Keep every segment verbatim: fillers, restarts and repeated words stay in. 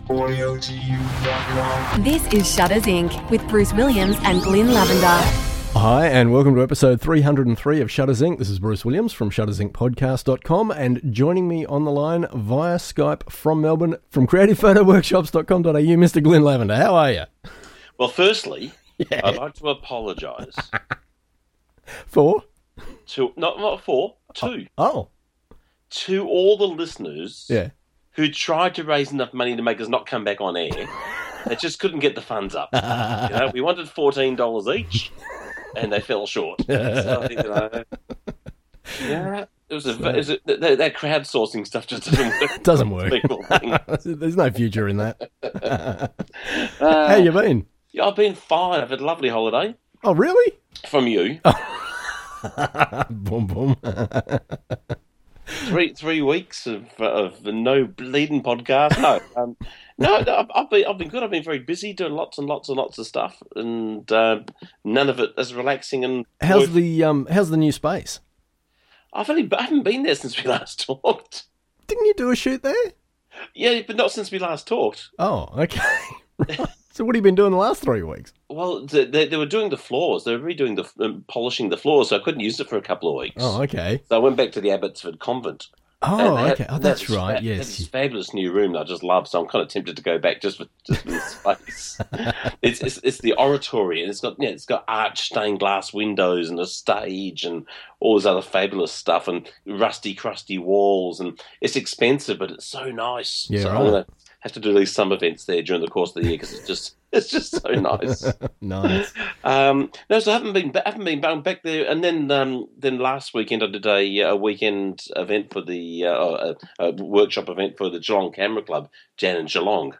Audio to you dot com. This is Shutters Incorporated with Bruce Williams and Glyn Lavender. Hi, and welcome to episode three hundred three of Shutters Incorporated. This is Bruce Williams from shutters inc podcast dot com, and joining me on the line via Skype from Melbourne, from creative photo workshops dot com dot a u, Mister Glyn Lavender. How are you? Well, firstly, Yeah. I'd like to apologise For? to not not for two Oh, to all the listeners yeah. who tried to raise enough money to make us not come back on air. They just couldn't get the funds up. You know, we wanted fourteen dollars each, and they fell short. So, you know, yeah, it was a, it was a that, that crowdsourcing stuff just doesn't work. Doesn't work. People think. There's no future in that. Uh, How you been? Yeah, I've been fine. I've had a lovely holiday Oh, really? from you. Boom, boom. Three three weeks of of no bleeding podcast. No, um, no, no, I've, I've been I've been good. I've been very busy doing lots and lots and lots of stuff, and uh, none of it as relaxing and. How's worth- the um? How's the new space? I've only I haven't been there since we last talked. Didn't you do a shoot there? Yeah, but not since we last talked. Oh, okay. Right. So what have you been doing the last three weeks? Well, they, they, they were doing the floors. They were redoing the um, polishing the floors, so I couldn't use it for a couple of weeks. Oh, okay. So I went back to the Abbotsford Convent. Oh, And they had- okay. Oh, they had that's this right. fa- they had Yes. this fabulous new room that I just love, so I'm kind of tempted to go back just for just for the space. it's, it's it's the oratory, and it's got yeah, it's got arched stained glass windows and a stage and all this other fabulous stuff and rusty, crusty walls, and it's expensive, but it's so nice. Yeah, so right. I'm gonna have to do these some events there during the course of the year because it's just it's just so nice. Nice. Um, no, so I haven't been I haven't been bound back there, and then um, then last weekend I did a, a weekend event for the uh, a, a workshop event for the Geelong Camera Club, Jan and Geelong.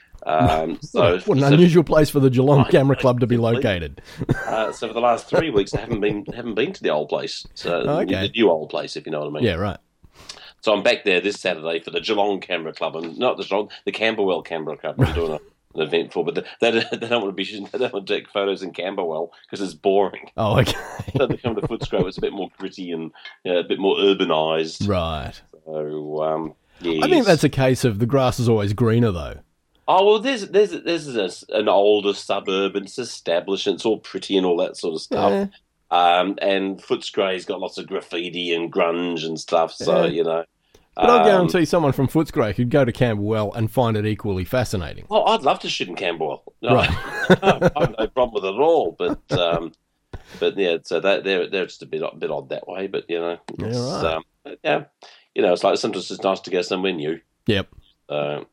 Um, so, What an so, unusual place for the Geelong I Camera know, Club to be completely. located. uh, so for the last three weeks I haven't been haven't been to the old place, so Oh, okay. the new old place, if you know what I mean. Yeah, right. So I'm back there this Saturday for the Geelong Camera Club, and not the Geelong, the Camberwell Camera Club. I'm doing a, an event for, but they, they, they don't want to be they don't want to take photos in Camberwell because it's boring. Oh, okay. So they come to Footscray, it's a bit more gritty and you know, a bit more urbanised. Right. So, um, yes. I think that's a case of the grass is always greener, though. Oh, well, there's there's there's a, an older suburb, and it's established, and it's all pretty and all that sort of stuff. Yeah. Um, and Footscray's got lots of graffiti and grunge and stuff, so, Yeah. you know. But I'll um, guarantee someone from Footscray could go to Camberwell and find it equally fascinating. Oh, I'd love to shoot in Camberwell. No, Right. I have no problem with it at all. But um, but yeah, so that they're they're just a bit a bit odd that way. But you know, Yeah, it's, right. um, yeah, you know, it's like sometimes it's nice to go somewhere new. Yep. Uh,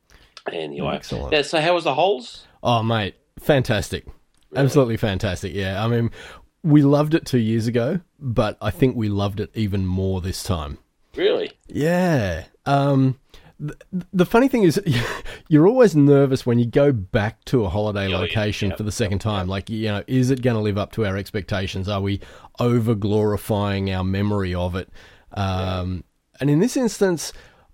anyway, Excellent. yeah. So how was the holes? Oh, mate, fantastic. Absolutely fantastic, yeah. I mean, we loved it two years ago, but I think we loved it even more this time. Really? Yeah. Um, the, the funny thing is, you're always nervous when you go back to a holiday Oh, yeah, location yeah, for the second time. Like, you know, is it going to live up to our expectations? Are we over glorifying our memory of it? Um, and in this instance,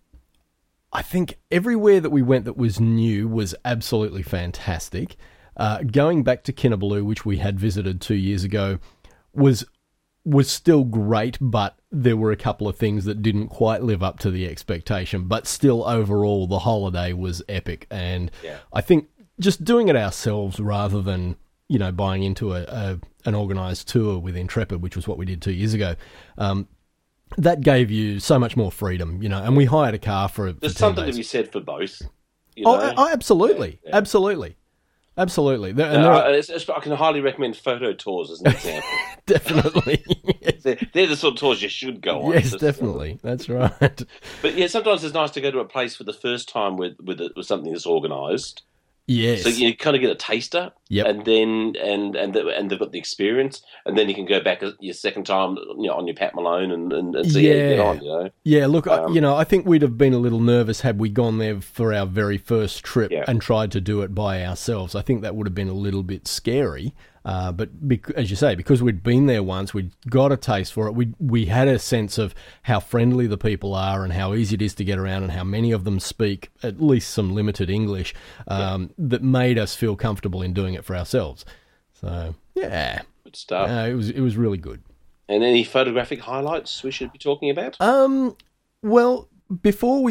I think everywhere that we went that was new was absolutely fantastic. Uh, going back to Kinabalu, which we had visited two years ago, was was still great, but there were a couple of things that didn't quite live up to the expectation. But still, overall, the holiday was epic. And Yeah. I think just doing it ourselves rather than, you know, buying into a, a an organised tour with Intrepid, which was what we did two years ago, um, that gave you so much more freedom, you know. And we hired a car for, for There's ten something days. to be said for both. You Oh, know? oh, absolutely, Yeah, yeah. absolutely, absolutely. There, and Uh, there are, it's- it's- I can highly recommend photo tours as an example. definitely, they're, they're the sort of tours you should go on. yes, Just- definitely. That's right. But yeah, sometimes it's nice to go to a place for the first time with with, it, with something that's organised. Yes. So you kind of get a taster, Yep. and then and and the, and they've got the experience, and then you can go back your second time, you know, on your Pat Malone and, and, and see how you get Yeah. on. You know, Yeah, look, I- Um, you know, I think we'd have been a little nervous had we gone there for our very first trip Yeah. and tried to do it by ourselves. I think that would have been a little bit scary. Uh, but bec- as you say, because we'd been there once, we'd got a taste for it. We we had a sense of how friendly the people are and how easy it is to get around and how many of them speak at least some limited English um, that made us feel comfortable in doing it for ourselves. So yeah, good stuff. uh, it was it was really good. And any photographic highlights we should be talking about? Um, well, before we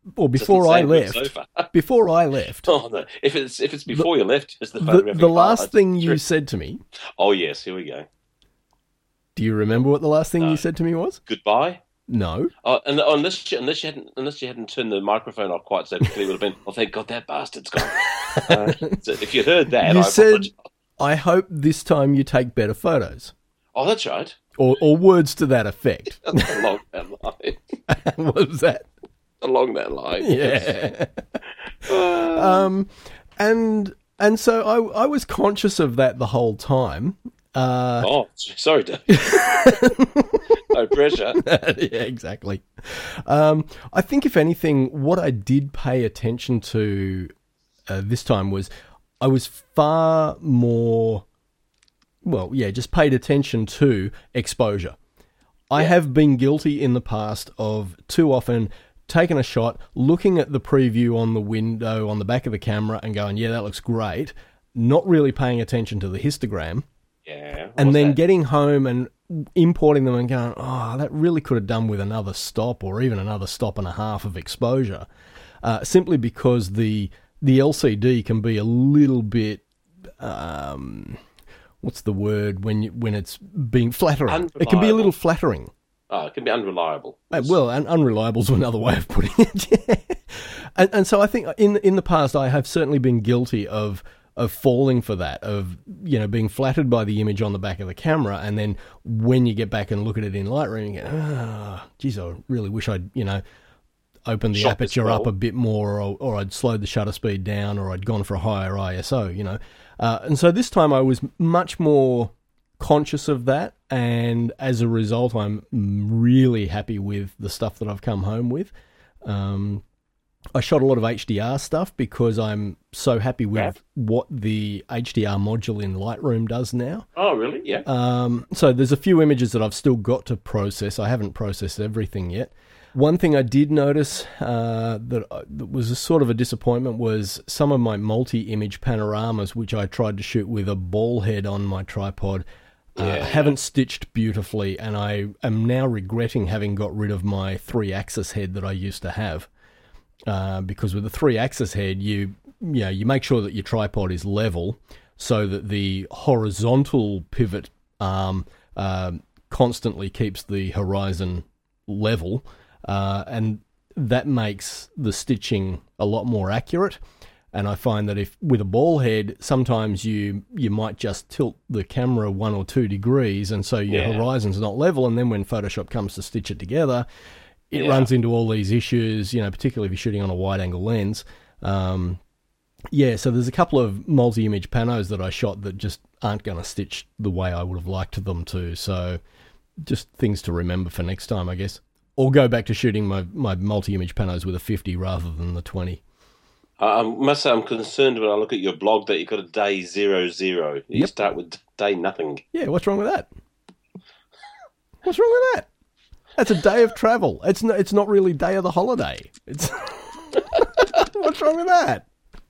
Well, before I Doesn't say left, good so far. before I left, Oh no! If it's if it's before you left, it's the the, photographic the last highlights. thing you True. said to me. Oh yes, here we go. Do you remember what the last thing No. you said to me was? Goodbye. No. Oh, and oh, unless you, unless you hadn't unless you hadn't turned the microphone off quite so quickly, it would have been. Oh, thank God that bastard's gone. uh, so if you heard that, You I said, apologize. I hope this time you take better photos. Oh, that's right. Or, or words to that effect. Along that line. What was that? Along that line. Yeah. um, and and so I I was conscious of that the whole time. Uh, Oh, sorry, Dave. No pressure. yeah, exactly. Um, I think if anything, what I did pay attention to uh, this time was I was far more. Well, yeah, just paid attention to exposure. I Yeah. have been guilty in the past of too often taking a shot, looking at the preview on the window on the back of the camera and going, yeah, that looks great, not really paying attention to the histogram, Yeah. and what's then that? getting home and importing them and going, oh, that really could have done with another stop or even another stop and a half of exposure, uh, simply because the the L C D can be a little bit... Um, what's the word when you, when it's being flattering? It can be a little flattering. Oh, it can be unreliable. Uh, well, and unreliable is another way of putting it. Yeah. and, and so I think in in the past I have certainly been guilty of of falling for that, of you know being flattered by the image on the back of the camera, and then when you get back and look at it in Lightroom, you go, oh, geez, I really wish I'd you know opened the Shot this aperture well. up a bit more, or, or I'd slowed the shutter speed down, or I'd gone for a higher I S O, you know. Uh, and so this time I was much more conscious of that, and as a result, I'm really happy with the stuff that I've come home with. Um, I shot a lot of H D R stuff because I'm so happy with Yeah. what the H D R module in Lightroom does now. Oh, really? Yeah. Um, so there's a few images that I've still got to process. I haven't processed everything yet. One thing I did notice uh, that, uh, that was a sort of a disappointment was some of my multi-image panoramas, which I tried to shoot with a ball head on my tripod, uh, Yeah. haven't stitched beautifully, and I am now regretting having got rid of my three-axis head that I used to have. Uh, because with the three-axis head, you you know, you make sure that your tripod is level so that the horizontal pivot arm uh, constantly keeps the horizon level. Uh, and that makes the stitching a lot more accurate. And I find that if with a ball head, sometimes you you might just tilt the camera one or two degrees, and so your Yeah. horizon's not level. And then when Photoshop comes to stitch it together, it Yeah. runs into all these issues. You know, particularly if you're shooting on a wide-angle lens. Um, yeah, so there's a couple of multi-image panos that I shot that just aren't going to stitch the way I would have liked them to. So just things to remember for next time, I guess. Or go back to shooting my, my multi-image panos with a fifty rather than the twenty. I must say I'm concerned when I look at your blog that you've got a day zero zero. You Yep. start with day nothing. Yeah, what's wrong with that? What's wrong with that? That's a day of travel. It's not, it's not really day of the holiday. It's what's wrong with that?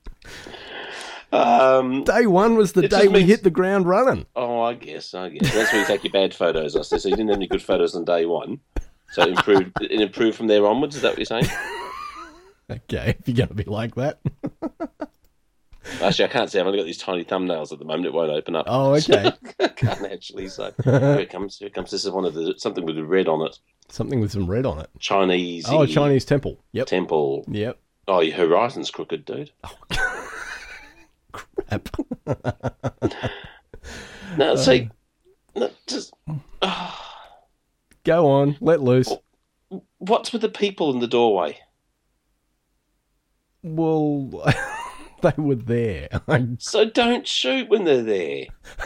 Um, Day one was the It day just we means- hit the ground running. oh, I guess, I guess. That's when you take your bad photos, I see. So you didn't have any good photos on day one. So it improved, it improved from there onwards, is that what you're saying? Okay, if you're going to be like that. Actually, I can't see. I've only got these tiny thumbnails at the moment. It won't open up. Oh, okay. I can't actually. So here it comes. Here it comes. This is one of the something with the red on it. Something with some red on it. Chinese. Oh, Chinese temple. Yep. temple. Yep. Oh, your horizon's crooked, dude. Crap. No, see, no, just Go on. Let loose. what's with the people in the doorway? Well, they were there. I'm- So don't shoot when they're there.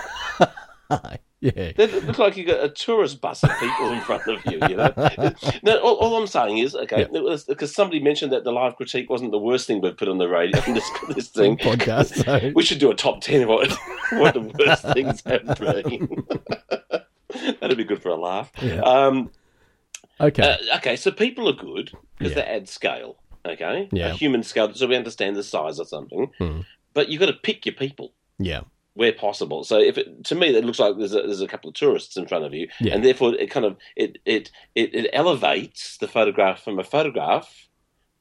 yeah. They look like you got a tourist bus of people in front of you. You know. No, all, all I'm saying is, okay, Yeah. it was because somebody mentioned that the live critique wasn't the worst thing we've put on the radio. this this thing Podcast, so- We should do a top ten of what, what the worst things have been. That'd be good for a laugh. Yeah. Um, Okay. uh, okay, so people are good because Yeah. they add scale. Okay, Yeah. a human scale, so we understand the size of something. Hmm. But you've got to pick your people yeah. where possible. So if it, to me, it looks like there's a, there's a couple of tourists in front of you, Yeah. and therefore it kind of it, it it it elevates the photograph from a photograph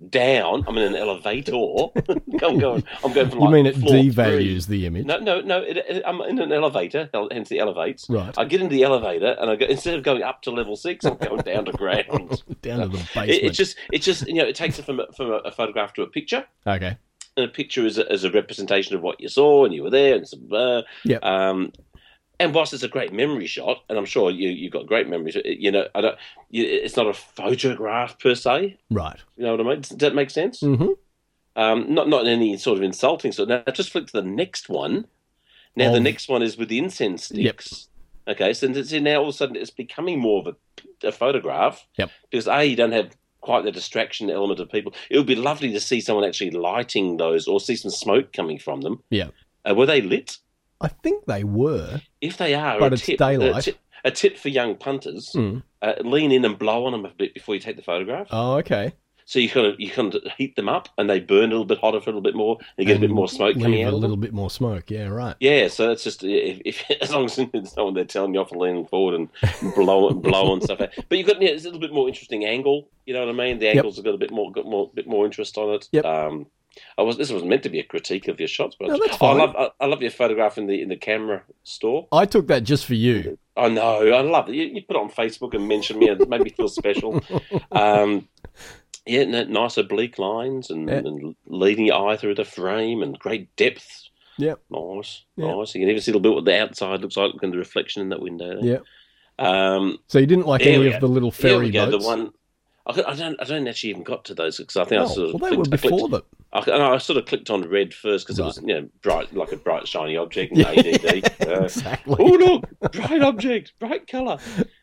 down. I'm in an elevator. I'm going. I'm going from You like mean it floor devalues three. the image? No, no, no. It, it, I'm in an elevator, hence the elevates. Right. I get into the elevator, and I go instead of going up to level six, I'm going down to ground. Down to the basement. It, it just, it just, you know, it takes it from a, from a, a photograph to a picture. Okay. And a picture is a, is a representation of what you saw, and you were there, and some. Uh, Yep. Um, and whilst it's a great memory shot, and I'm sure you you've got great memories, you know, I don't. You, it's not a photograph per se. Right. You know what I mean? Does that make sense? Mm-hmm. Um, not not in any sort of insulting. So now just flick to the next one. Now the Of- next one is with the incense sticks. Okay, so it's- now all of a sudden it's becoming more of a, a photograph. Yep. Because A, you don't have quite the distraction element of people. It would be lovely to see someone actually lighting those or see some smoke coming from them. Yeah. Uh, were they lit? I think they were. If they are, But a it's tip, daylight. A tip, a tip for young punters: Mm. uh, lean in and blow on them a bit before you take the photograph. Oh, okay. So you kind of you kind of heat them up, and they burn a little bit hotter for a little bit more. And you get a bit And more smoke coming leave out. a of little them. bit more smoke. Yeah, right. Yeah, so it's just if, if as long as there's no one there telling you off and leaning forward and blow and blow and stuff. But you've got yeah, it's a little bit more interesting angle. You know what I mean? The angles have got a bit more got more bit more interest on it. Yep. Um, I was this was meant to be a critique of your shots, but No, that's I fine. love I, I love your photograph in the in the camera store. I took that just for you. I know, I love it. You, you put it on Facebook and mention me, and it made me feel special. Um, yeah, n- nice oblique lines and, Yeah. and leading your eye through the frame and great depth. Yep. Nice, Yeah. nice. You can even see a little bit what the outside looks like, looking at the reflection in that window. There. Yeah. Um, So you didn't like Here any we of go. the little here ferry we go. boats? The one I, could- I don't, I don't actually even got to those because I think I Oh, sort of well, they were clicked- I clicked- before them. I, no, I sort of clicked on red first because it was, you know, bright like a bright shiny object in A D D. Uh, Exactly. oh look, bright object, bright colour.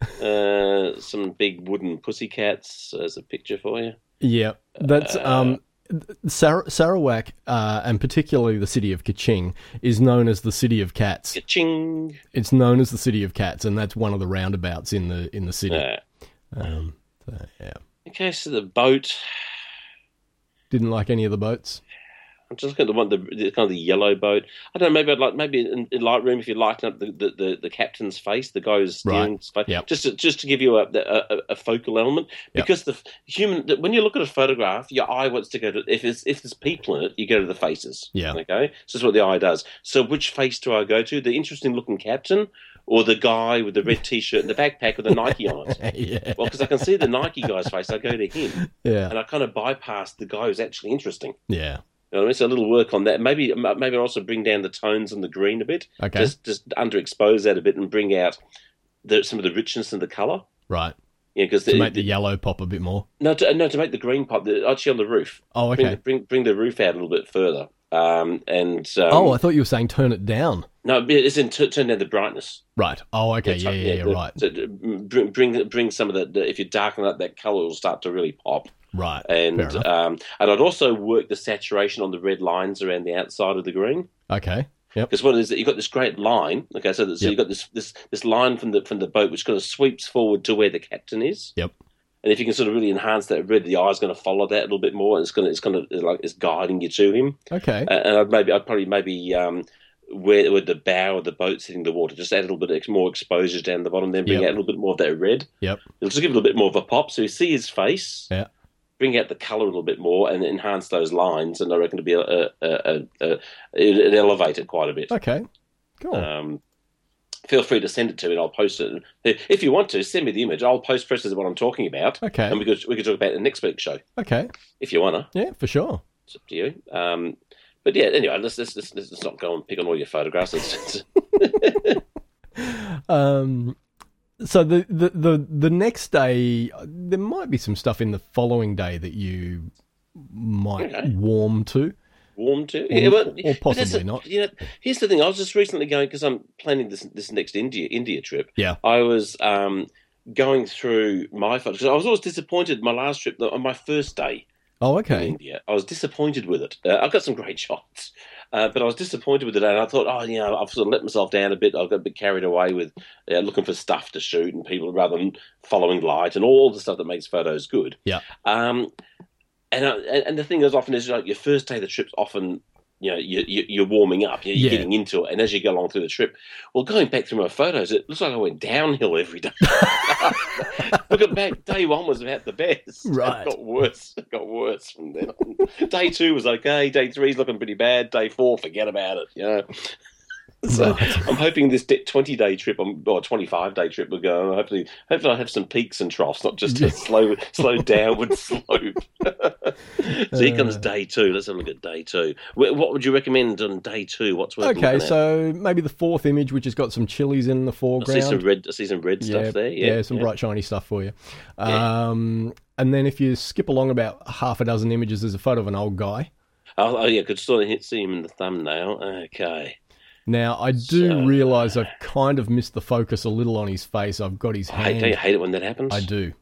Uh, some big wooden pussycats as a picture for you. Yeah, that's Uh, um, Sar- Sarawak, uh, and particularly the city of Kaching, is known as the city of cats. Ching. It's known as the city of cats, and that's one of the roundabouts in the in the city. Uh, Um, so, yeah, okay, so the boat. didn't like any of the boats. I'm just looking at the one, the, the kind of the yellow boat. I don't know. Maybe I'd like maybe in, in Lightroom if you lighten up the, the, the, the captain's face, the guy who's steering Right. face, Yep. just to, just to give you a, a, a focal element. Yep. Because the human, when you look at a photograph, your eye wants to go to if it's if there's people in it, you go to the faces. Yeah. Okay. So that's what the eye does. So which face do I go to? The interesting looking captain, or the guy with the red t-shirt and the backpack with the Nike on it? yeah, Well, because I can see the Nike guy's face, I go to him, yeah, and I kind of bypass the guy who's actually interesting. yeah. You know what I mean? So a little work on that. Maybe maybe also bring down the tones and the green a bit. Okay. Just just underexpose that a bit and bring out the, some of the richness and the colour. Right. Yeah, because To make the yellow pop a bit more. no, to, no, to make the green pop. The, actually, on the roof. Oh, Bring, okay. bring bring the roof out a little bit further. Um, and um, Oh, I thought you were saying turn it down. no, it's in t- turn down the brightness. Right. Oh, okay. Yeah, yeah, yeah. the- Right. So to bring bring bring some of the, the if you darken up that colour, it'll start to really pop. Right. And Fair enough. um, and I'd also work the saturation on the red lines around the outside of the green. Okay. Yep. Because what it is that you've got this great line. Okay, so, that, so Yep. you've got this, this this line from the from the boat which kind of sweeps forward to where the captain is. Yep. And if you can sort of really enhance that red, the eye's going to follow that a little bit more, and it's going to it's going to like it's guiding you to him. Okay. Uh, and I'd maybe I'd probably maybe um, where where the bow of the boat's hitting the water, just add a little bit more exposure down the bottom, then bring Yep. out a little bit more of that red. Yep. It'll just give it a little bit more of a pop, so you see his face. Yeah. Bring out the colour a little bit more and enhance those lines, and I reckon it'll be a, a, a, a, a it elevate it quite a bit. Okay. Cool. Um, feel free to send it to me, and I'll post it. If you want to, send me the image. I'll post precisely what I'm talking about, okay. and we could we could talk about it in next week's show Okay. if you wanna. Yeah, for sure. It's up to you. Um, but yeah, anyway, let's let's, let's let's not go and pick on all your photographs. It's, it's, Um, so the, the, the, the next day, there might be some stuff in the following day that you might Okay. warm to. warm to, Or- yeah, well, or but possibly that's the- not. You know, here's the thing. I was just recently going because I'm planning this this next India India trip. Yeah. I was um, going through my photos because I was always disappointed. My last trip on my first day Oh, in okay. India, I was disappointed with it. Uh, I've got some great shots, uh, but I was disappointed with it, and I thought, oh, you know, I've sort of let myself down a bit. I got a bit carried away with uh, looking for stuff to shoot and people rather than following light and all the stuff that makes photos good. Yeah. Um, and I, and the thing is, often is like your first day of the trip's often you know, you, you, you're warming up, you're Yeah. getting into it, and as you go along through the trip, well, going back through my photos, it looks like I went downhill every day. Looking back, day one was about the best. Right. It got worse. It got worse from then on. Day two was okay. Day three's looking pretty bad. Day four, forget about it. You know. So Right. I'm hoping this twenty-day trip, or twenty-five-day trip will go. Hopefully, hopefully I'll have some peaks and troughs, not just a slow, slow downward slope. So here comes day two. Let's have a look at day two. Wh- What would you recommend on day two? What's worth Okay, looking at? so maybe the fourth image, which has got some chilies in the I see foreground. some red. I see some red yeah, stuff there. yeah, Yeah, some yeah. bright shiny stuff for you. Yeah. Um, and then if you skip along about half a dozen images, there's a photo of an old guy. Oh, oh yeah, could sort of hit, see him in the thumbnail. Okay. Now, I do So- realise I've kind of missed the focus a little on his face. I've got his I hate, hand. don't you hate it when that happens? I do.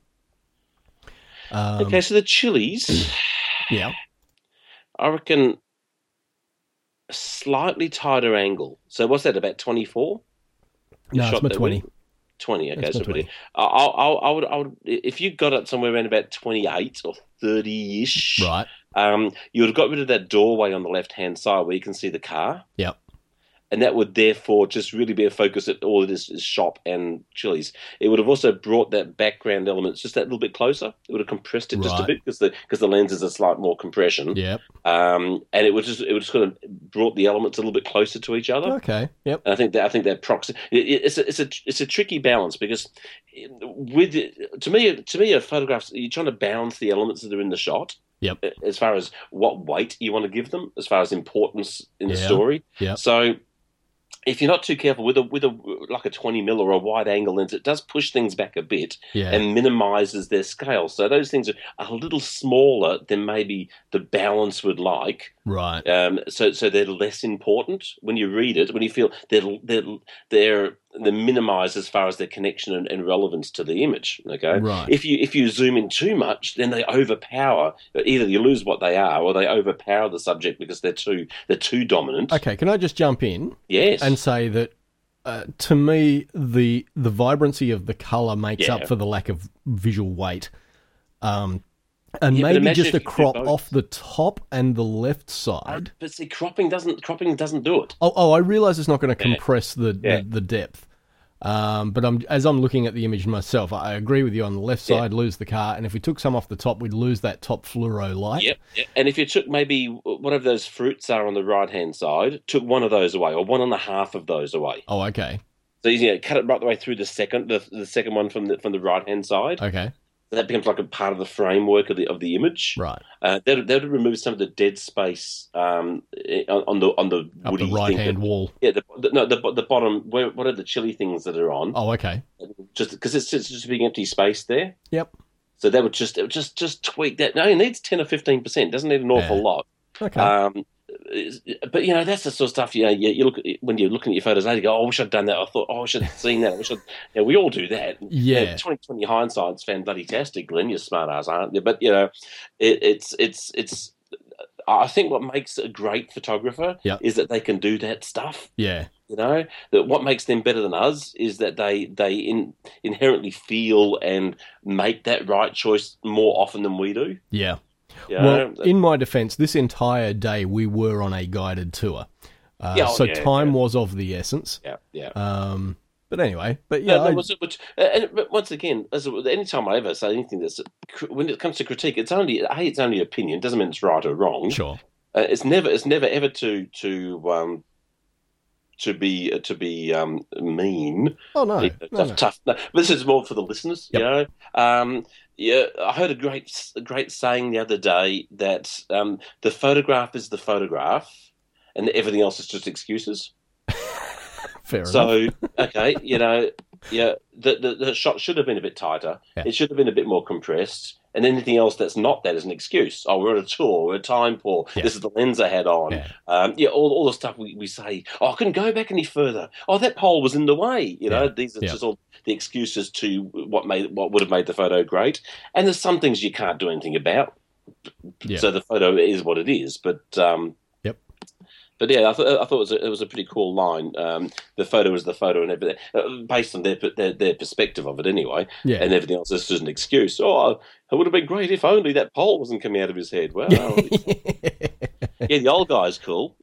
Um, Okay, so the chilies, Yeah. I reckon a slightly tighter angle. So what's that, about twenty-four? No, it's my twenty. twenty, okay. It's So my twenty. I, I, I, I would, I would, if you got it somewhere around about twenty-eight or thirty-ish, Right. um, you would have got rid of that doorway on the left-hand side where you can see the car. Yep. And that would therefore just really be a focus at all it is, is shop and chilies. It would have also brought that background element just that little bit closer. It would have compressed it just a Right. bit because the because the lens is a slight more compression. Yep. Um, and it would just it would just kind of brought the elements a little bit closer to each other. Okay. Yep. And I think that I think that proxy it, it's a it's a it's a tricky balance because with to me to me a photograph you're trying to balance the elements that are in the shot. Yep. As far as what weight you want to give them, as far as importance in the Yeah. story. Yep. So if you're not too careful with a with a like a twenty mil or a wide angle lens, it does push things back a bit Yeah. and minimizes their scale. So those things are a little smaller than maybe the balance would like. Right. Um, so so they're less important when you read it. When you feel they're they're they're they're minimized as far as their connection and, and relevance to the image. Okay. Right. If you if you zoom in too much, then they overpower. Either you lose what they are, or they overpower the subject because they're too they're too dominant. Okay. Can I just jump in Yes. and say that uh, to me the the vibrancy of the color makes Yeah. up for the lack of visual weight. Um, and Yeah, but maybe imagine just if a you do crop both. off the top and the left side. But see, cropping doesn't cropping doesn't do it. Oh, oh, I realise it's not going to Yeah. compress the, Yeah. the the depth. Um, but I'm as I'm looking at the image myself, I agree with you. On the left Yeah. side, lose the car, and if we took some off the top, we'd lose that top fluoro light. Yep. yep. And if you took maybe whatever those fruits are on the right hand side, took one of those away, or one and a half of those away. Oh, okay, So you know, cut it right the way through the second the, the second one from the from the right hand side. okay, That becomes like a part of the framework of the of the image. right. Uh, that that would remove some of the dead space um, on, on the on the Up woody the right hand thing. wall. Yeah, the, the, no, the the bottom. Where, what are the chili things that are on? Oh, okay. Just because it's, it's just a big empty space there. Yep. So that would just it would just just tweak that. No, it needs ten or fifteen percent. Doesn't need an awful Yeah. lot. Okay. Um, it's- but you know that's the sort of stuff you know. You, you look at, when you're looking at your photos later, you go, "Oh, I wish I'd done that." I thought, "Oh, I should have seen that." I wish I'd, you know, we all do that. Yeah. twenty twenty hindsight's fan bloody tastic, Glenn. You're smart ass, aren't you? But you know, it, it's it's it's. I think what makes a great photographer Yep. is that they can do that stuff. yeah. You know, that what makes them better than us is that they they in, inherently feel and make that right choice more often than we do. Yeah. You Well, know? in my defence, this entire day we were on a guided tour, uh, Yeah, oh, so yeah, time yeah. was of the essence. yeah, yeah. Um, but anyway, but yeah, No, no, I- was it- which, and but once again, as any time I ever say anything that's when it comes to critique, it's only hey, it's only opinion. Doesn't mean it's right or wrong. sure. Uh, it's never, it's never ever to to um to be uh, to be um mean. Oh no, Yeah, no, tough, no. tough. No, but this is more for the listeners. Yep. You know, um, yeah, I heard a great a great saying the other day that um, the photograph is the photograph, and everything else is just excuses. Fair enough. So, okay, you know, yeah, the, the the shot should have been a bit tighter. Yeah. It should have been a bit more compressed. And anything else that's not that is an excuse. Oh, we're on a tour. We're time poor. Yeah. This is the lens I had on. Yeah. Um, yeah, all, all the stuff we, we say. Oh, I couldn't go back any further. Oh, that pole was in the way. You know, Yeah. these are Yeah. just all the excuses to what made what would have made the photo great. And there's some things you can't do anything about. Yeah. So the photo is what it is. But um, Yep. But yeah, I thought I thought it was a, it was a pretty cool line. Um, the photo is the photo, and everything uh, based on their, their their perspective of it, anyway. Yeah. And everything else is just an excuse. Oh, it would have been great if only that pole wasn't coming out of his head. Well, yeah, the old guy's cool.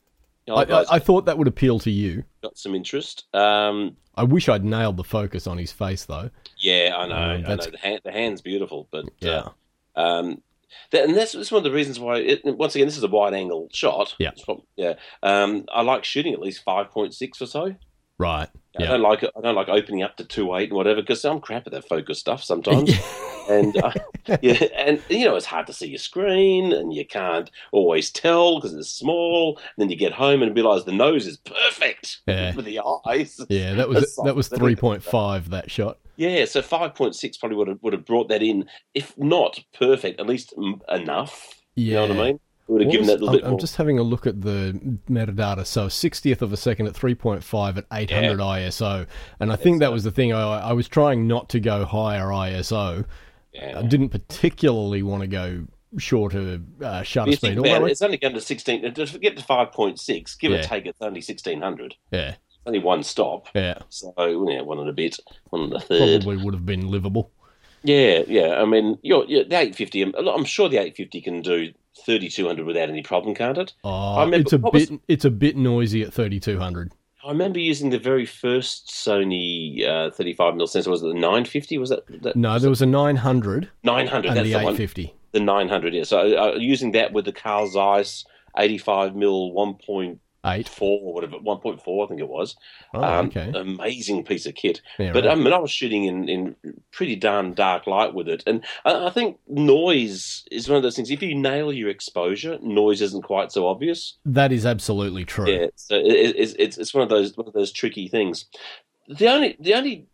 You I, know, guys I, I thought that would appeal to you. got some interest. Um, I wish I'd nailed the focus on his face, though. yeah, I know. Um, I know. that's- The, hand, the hand's beautiful, but Yeah. uh, um, that, and that's, that's one of the reasons why. It, once again, this is a wide angle shot. Yeah. It's prob- yeah. Um, I like shooting at least five point six or so. Right. I Yeah. don't like I don't like opening up to two eight and whatever because I'm crap at that focus stuff sometimes. and uh, yeah, and you know it's hard to see your screen, and you can't always tell because it's small. And then you get home and realise the nose is perfect Yeah. for the eyes. Yeah, that was That's that was something. three point five, that shot. Yeah, so five point six probably would have would have brought that in, if not perfect, at least m- enough. You know what I Yeah. mean? It would have What given was- that a little I'm, bit I'm more. just having a look at the metadata. So sixtieth of a second at three point five at eight hundred I S O. And I think that was the thing. I, I was trying not to go higher I S O. Yeah. I didn't particularly want to go shorter uh, shutter If you speed. think about although it, it- it's only going to sixteen. Just get to five point six. Give Yeah. or take, it's only sixteen hundred. yeah, It's only one stop. yeah, So yeah, one and a bit, one and a third. probably would have been livable. Yeah, yeah. I mean, you're, you're, the eight fifty. I'm I'm sure the eight fifty can do thirty-two hundred without any problem, can't it? Oh, I remember- it's a what bit was- it's a bit noisy at thirty-two hundred. I remember using the very first Sony uh, thirty-five millimeter sensor. Was it the nine fifty? Was that, that No, there was a nine hundred nine hundred? and That's the the eight one. fifty. The nine hundred. Yeah. So uh, using that with the Carl Zeiss eighty-five millimeter one point Eight. four or whatever, one point four I think it was. Oh, um, okay. Amazing piece of kit. Yeah, But right. I mean, I was shooting in, in pretty darn dark light with it, and I, I think noise is one of those things. If you nail your exposure, noise isn't quite so obvious. That is absolutely true. Yeah, so it, it's it's it's one of those one of those tricky things. The only the only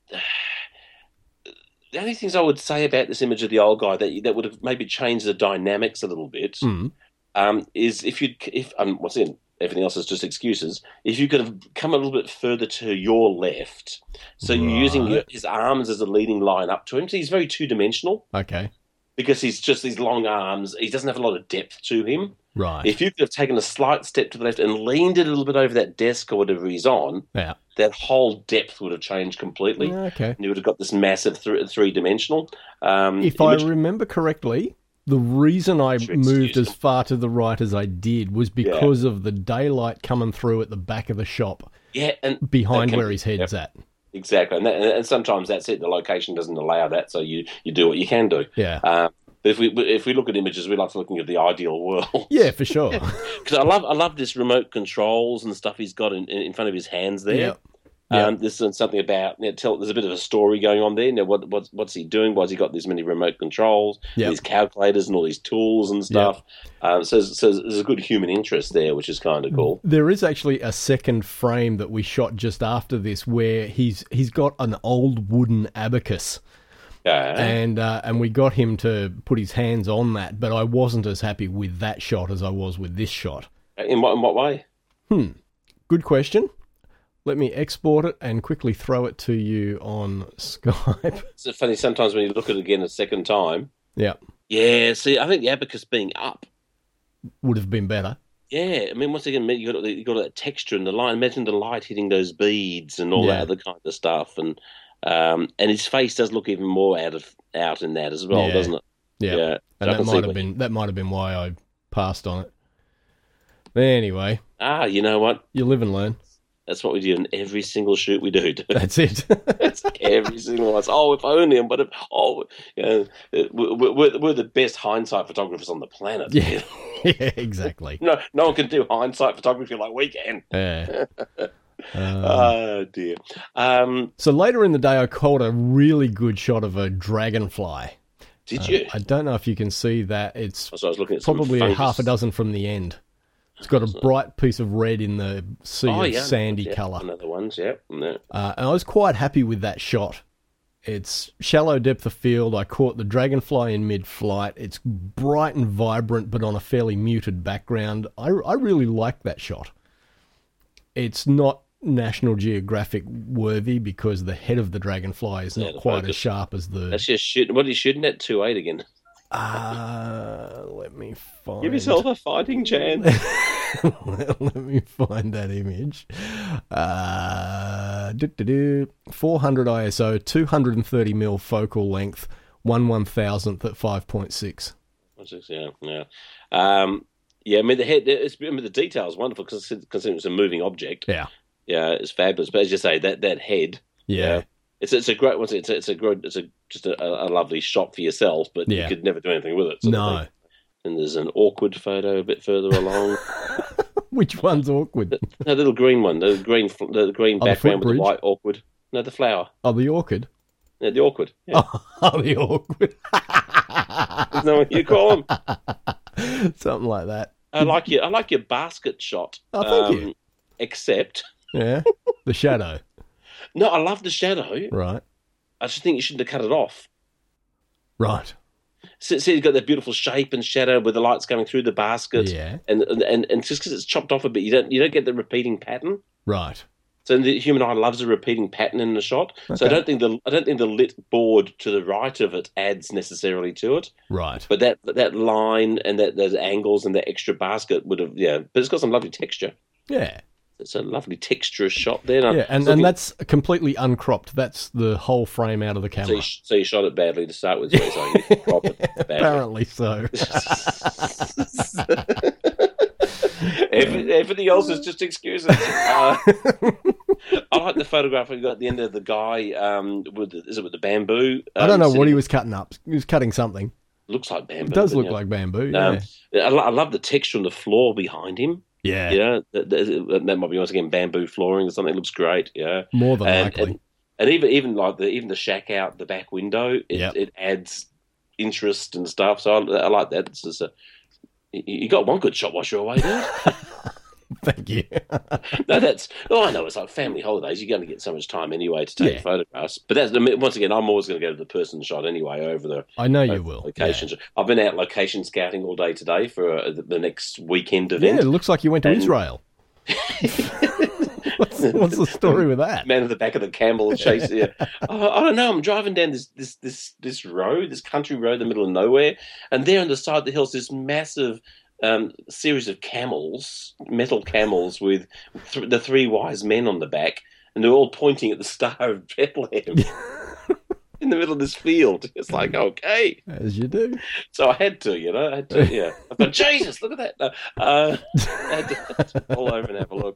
the only things I would say about this image of the old guy that that would have maybe changed the dynamics a little bit Mm. um, is if you if um, what's in. Everything else is just excuses. If you could have come a little bit further to your left, so you're using your, Right. his arms as a leading line up to him. So he's very two dimensional Okay. because he's just these long arms. He doesn't have a lot of depth to him. Right. If you could have taken a slight step to the left and leaned it a little bit over that desk or whatever he's on, yeah. that whole depth would have changed completely. Okay. And you would have got this massive th- three dimensional. Um, If image. I remember correctly, the reason I Sure, moved excuse as far to the right as I did was because of the daylight coming through at the back of the shop yeah, and behind that can- where his head's at. exactly, and, that, and sometimes that's it. The location doesn't allow that, so you, you do what you can do. Yeah. Um, but if we if we look at images, we like looking at the ideal world. Yeah, for sure. Because I love I love this remote controls and stuff he's got in, in front of his hands there. Yeah. Yeah. Um, there's something about you know, tell. There's a bit of a story going on there. You know, what what's what's he doing? Why's he got this many remote controls? Yeah. These calculators and all these tools and stuff. Um, so, so there's a good human interest there, which is kind of cool. There is actually a second frame that we shot just after this where he's he's got an old wooden abacus. Yeah. And uh, and we got him to put his hands on that, but I wasn't as happy with that shot as I was with this shot. in what in what way? Good question. Let me export it and quickly throw it to you on Skype. It's funny sometimes when you look at it again a second time. Yeah, Yeah. See, I think the abacus being up. would have been better. Yeah, I mean, once again, you got you got that texture and the light. Imagine the light hitting those beads and all Yeah. that other kind of stuff, and um, and his face does look even more out of out in that as well, Yeah. doesn't it? Yeah, Yeah. and I that can see might have what- been that might have been why I passed on it. But anyway, Ah, you know what? you live and learn. That's what we do in every single shoot we do. dude. That's it. That's every single one. It's, oh, if only, but if, oh, you know, we're, we're, we're the best hindsight photographers on the planet. yeah, yeah, exactly. No, no one can do hindsight photography like we can. Yeah. Um, Oh dear. Um, so later in the day, I caught a really good shot of a dragonfly. did Uh, you? I don't know if you can see that. It's So I was looking at some probably a famous- half a dozen from the end. It's got a bright piece of red in the sea Oh, of yeah, sandy yeah, colour. Another ones, yeah. yeah. Uh, and I was quite happy with that shot. It's shallow depth of field. I caught the dragonfly in mid-flight. It's bright and vibrant, but on a fairly muted background. I, I really like that shot. It's not National Geographic worthy because the head of the dragonfly is Yeah, not the quite focus. as sharp as the... That's just shooting. What are you shooting at? Two eight again. Uh, let me find... Give yourself a fighting chance. Let me find that image. Uh, doo-doo-doo. four hundred I S O, two hundred thirty mil focal length, one one thousandth at five point six. What's this? Yeah, yeah. Um, Yeah, I mean the head. It's, I mean the detail is wonderful because considering it's a moving object. Yeah. Yeah, it's fabulous. But as you say, that that head. Yeah. It's it's a great one. It's a, it's a great. It's a just a, a lovely shot for yourself, but Yeah. you could never do anything with it. sort of No. thing. And there's an awkward photo a bit further along. Which one's awkward? No, the little green one, the green the green Oh, the background with the footbridge? white awkward. No, the flower. Oh, the orchid. Yeah, the awkward. Yeah. Oh, the awkward. Isn't that what you call them? Something like that. I like your I like your basket shot. Oh, thank you. Except, Yeah. The shadow. no, I love the shadow. Right. I just think you shouldn't have cut it off. Right. So, so you've got that beautiful shape and shadow with the lights going through the basket, Yeah. and and and, and just because it's chopped off a bit, you don't you don't get the repeating pattern. Right. So the human eye loves a repeating pattern in the shot. So I Okay. don't think the I don't think the lit board to the right of it adds necessarily to it. Right. But that that line and that those angles and that extra basket would have yeah. But it's got some lovely texture. Yeah. It's a lovely texturous shot there. And Yeah, and, so and if you- that's completely uncropped. That's the whole frame out of the so camera. you, so you shot it badly to start with. So you're saying you crop it badly. Apparently so. Every- Everything else is just excuses. Uh, I like the photograph we got at the end of the guy um, with the, is it with the bamboo? I don't um, know what he sitting- was cutting up. He was cutting something. Looks like bamboo. It does but, look you know. like bamboo. Yeah. Um, I, lo- I love the texture on the floor behind him. yeah. Yeah, that, that, that might be once again bamboo flooring or something. It looks great. Yeah, More than and, likely. and, and even even like the even the shack out the back window, it, Yep. it adds interest and stuff. So I, I like that. It's just a, you you got one good shot while you're away, dude. Thank you. No, that's. Oh, I know. It's like family holidays. You're going to get so much time anyway to take Yeah. photographs. But that's I mean, once again, I'm always going to go to the person shot anyway over the I know over you the will. locations. I've been out location scouting all day today for uh, the, the next weekend Yeah. event. Yeah, it looks like you went to And- Israel. what's, what's the story with that? Man at the back of the camel chase. Yeah. oh, I don't know. I'm driving down this this this this road, this country road, in the middle of nowhere, and there on the side of the hills, this massive um, series of camels, metal camels with th- the three wise men on the back, and they're all pointing at the Star of Bethlehem. In the middle of this field, it's like okay, As you do. so I had to, you know, I had to, yeah. I thought, Jesus, look at that! No, uh, I had to, had to pull over and have a look,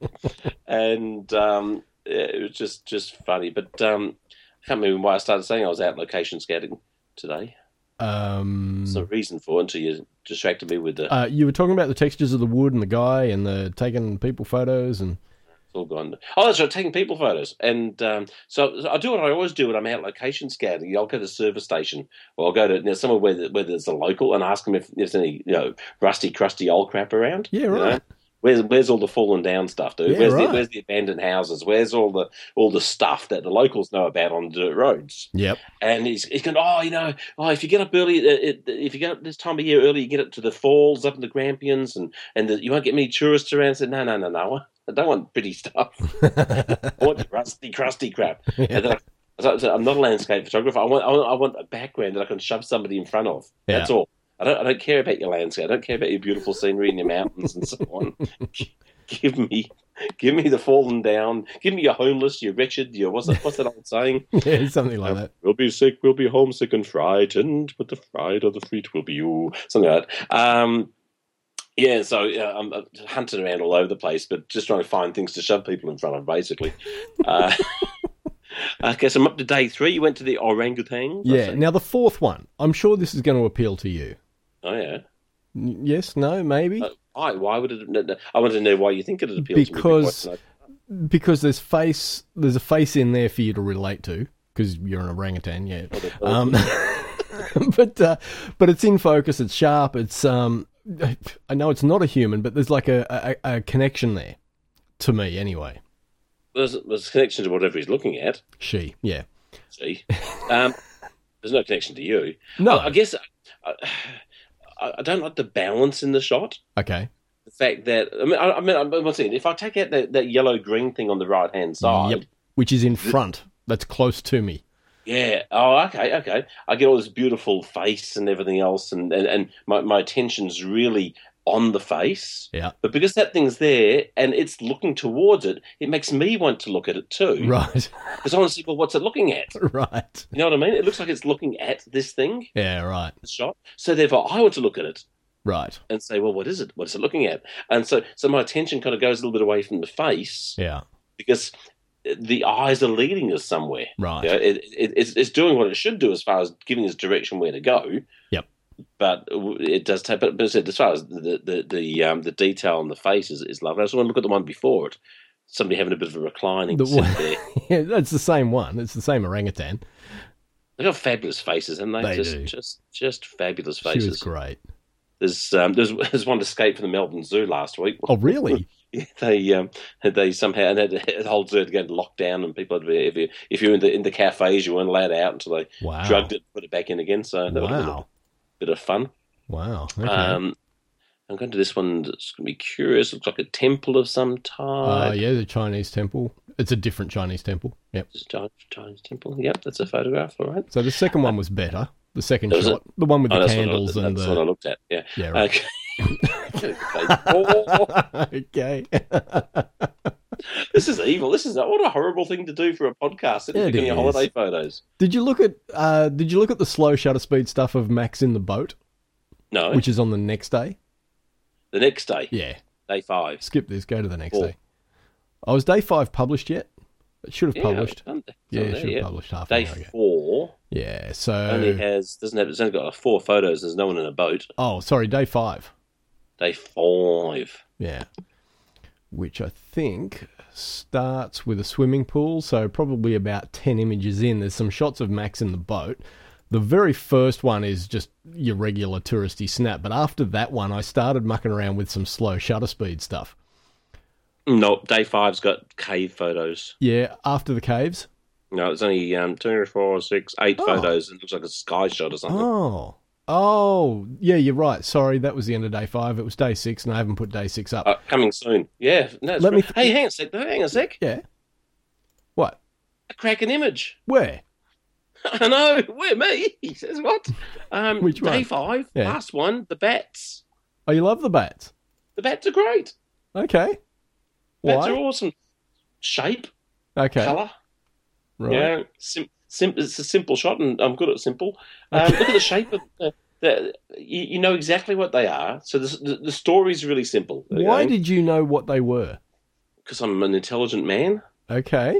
and um, yeah, it was just just funny. But um, I can't remember why I started saying I was out location scouting today. Um, There's no reason for it until you distracted me with the. uh, you were talking about the textures of the wood and the guy and the taking people photos and It's all gone. Oh, that's right, taking people photos. And um, so, so I do what I always do when I'm out location scouting. I'll go to the service station, or I'll go to you know, somewhere where, the, where there's a local and ask them if there's any you know rusty, crusty old crap around. Yeah, you right. know? Where's where's all the fallen down stuff, dude? Yeah, where's, right. the, where's the abandoned houses? Where's all the all the stuff that the locals know about on dirt roads? yep. And he's, he's going, oh, you know, oh, if you get up early, uh, it, if you get up this time of year early, you get up to the falls, up in the Grampians, and and the, you won't get many tourists around. I said, no, no, no, no. I don't want pretty stuff. I want the rusty, crusty crap. And then I, so- so I'm not a landscape photographer. I want, I want, I want a background that I can shove somebody in front of. That's Yeah. all. I don't, I don't care about your landscape. I don't care about your beautiful scenery and your mountains and so on. Give me, give me the fallen down. Give me your homeless, your wretched, your what's that? What's that old saying? Yeah, something like that. We'll be sick, we'll be homesick and frightened, but the fright of the feet will be you. Something like that. Um, yeah, so uh, I'm uh, hunting around all over the place, but just trying to find things to shove people in front of, basically. uh, okay, so I'm up to day three. You went to the orangutans? I Yeah. see. Now the fourth one. I'm sure this is going to appeal to you. Oh, yeah. N- Yes. No. Maybe. Uh, why? Why would it? no, no, I want to know why you think it appeals Because- to me. Because there's face. There's a face in there for you to relate to. Because you're an orangutan. Yeah. Because Um, but uh, but it's in focus. It's sharp. It's um. I know it's not a human, but there's like a, a, a connection there. To me, anyway. there's, there's a connection to whatever he's looking at. She. Yeah. See, um, there's no connection to you. No. I, I guess I, I, I don't like the balance in the shot. Okay. The fact that I mean, I, I mean, I'm I'm saying if I take out that, that yellow green thing on the right hand side, Yep. Which is in front. That's close to me. yeah, oh, okay, okay, I get all this beautiful face and everything else, and and, and my my attention's really on the face. Yeah. But because that thing's there and it's looking towards it, it makes me want to look at it too. Right. Because I want to see, well, what's it looking at? Right. You know what I mean? It looks like it's looking at this thing, Yeah. Right. the shot. So therefore, I want to look at it. Right. and say, well, what is it? What is it looking at? And so, so my attention kind of goes a little bit away from the face Yeah. because the eyes are leading us somewhere. Right. You know, it, it, it's, it's doing what it should do as far as giving us direction where to go. Yep. But it does take. But, but as far as the the the, um, the detail on the face is, is lovely. I just want to look at the one before it. Somebody having a bit of a reclining The sit one- there. Yeah, that's the same one. It's the same orangutan. They've got fabulous faces, and they, They just do. just just fabulous She faces. was great. There's um, there's there's one escaped from the Melbourne Zoo last week. Oh, really? Yeah, they um, they somehow and had the whole zoo to go into lockdown, and people had to be, if you if you're in the in the cafes, you weren't allowed out until they Wow. drugged it, and put it back in again. So that was a Wow. little bit of fun. Wow. Okay. Um, I'm going to this one that's going to be curious. Looks like a temple of some uh, type. yeah, the Chinese temple. It's a different Chinese temple. Yep. It's a Chinese, Chinese temple. Yep, that's a photograph. All right. So the second one was better. The second Was shot, the one with Oh, the that's what I- candles that's and what I the. looked at. Yeah. Yeah, right. Okay. Oh, Okay. this is evil. This is what a horrible thing to do for a podcast. Yeah, it Taking your is. holiday photos. Did you look at? Uh, did you look at the slow shutter speed stuff of Max in the boat, No. which is on the next day? The next day, Yeah. day five. Skip this. Go to the next Four. day. Oh, was day five published yet? It should have Yeah, published. it's on there. It's Yeah, on it there, should have yeah. published half Day an hour ago. four Yeah. So. only has doesn't have it's only got four photos. There's no one in a boat. Oh, sorry. Day five. Day five. Yeah. Which I think starts with a swimming pool. So probably about ten images in. There's some shots of Max in the boat. The very first one is just your regular touristy snap. But after that one, I started mucking around with some slow shutter speed stuff. No, day five's got cave photos. Yeah, after the caves. No, it's only um, two, four, six, eight Oh. photos. It looks like a sky shot or something. Oh. Oh, yeah, you're right. Sorry, that was the end of day five. It was day six, and I haven't put day six up. Uh, coming soon. Yeah. No, it's Let me great. th- hey, hang on a sec. though, Hang on a sec. Yeah. What? A cracking image. Where? I know. Where me? He says what? Um, Which day one? five. Yeah. Last one. The bats. Oh, you love the bats? The bats are great. Okay. Bats Why? are awesome. Shape, Okay. colour. Right. Yeah, sim- sim- it's a simple shot, and I'm good at simple. Um, look at the shape of the. the you, you know exactly what they are. So the the, the story's really simple. Why did you know what they were? Because I'm an intelligent man. Okay.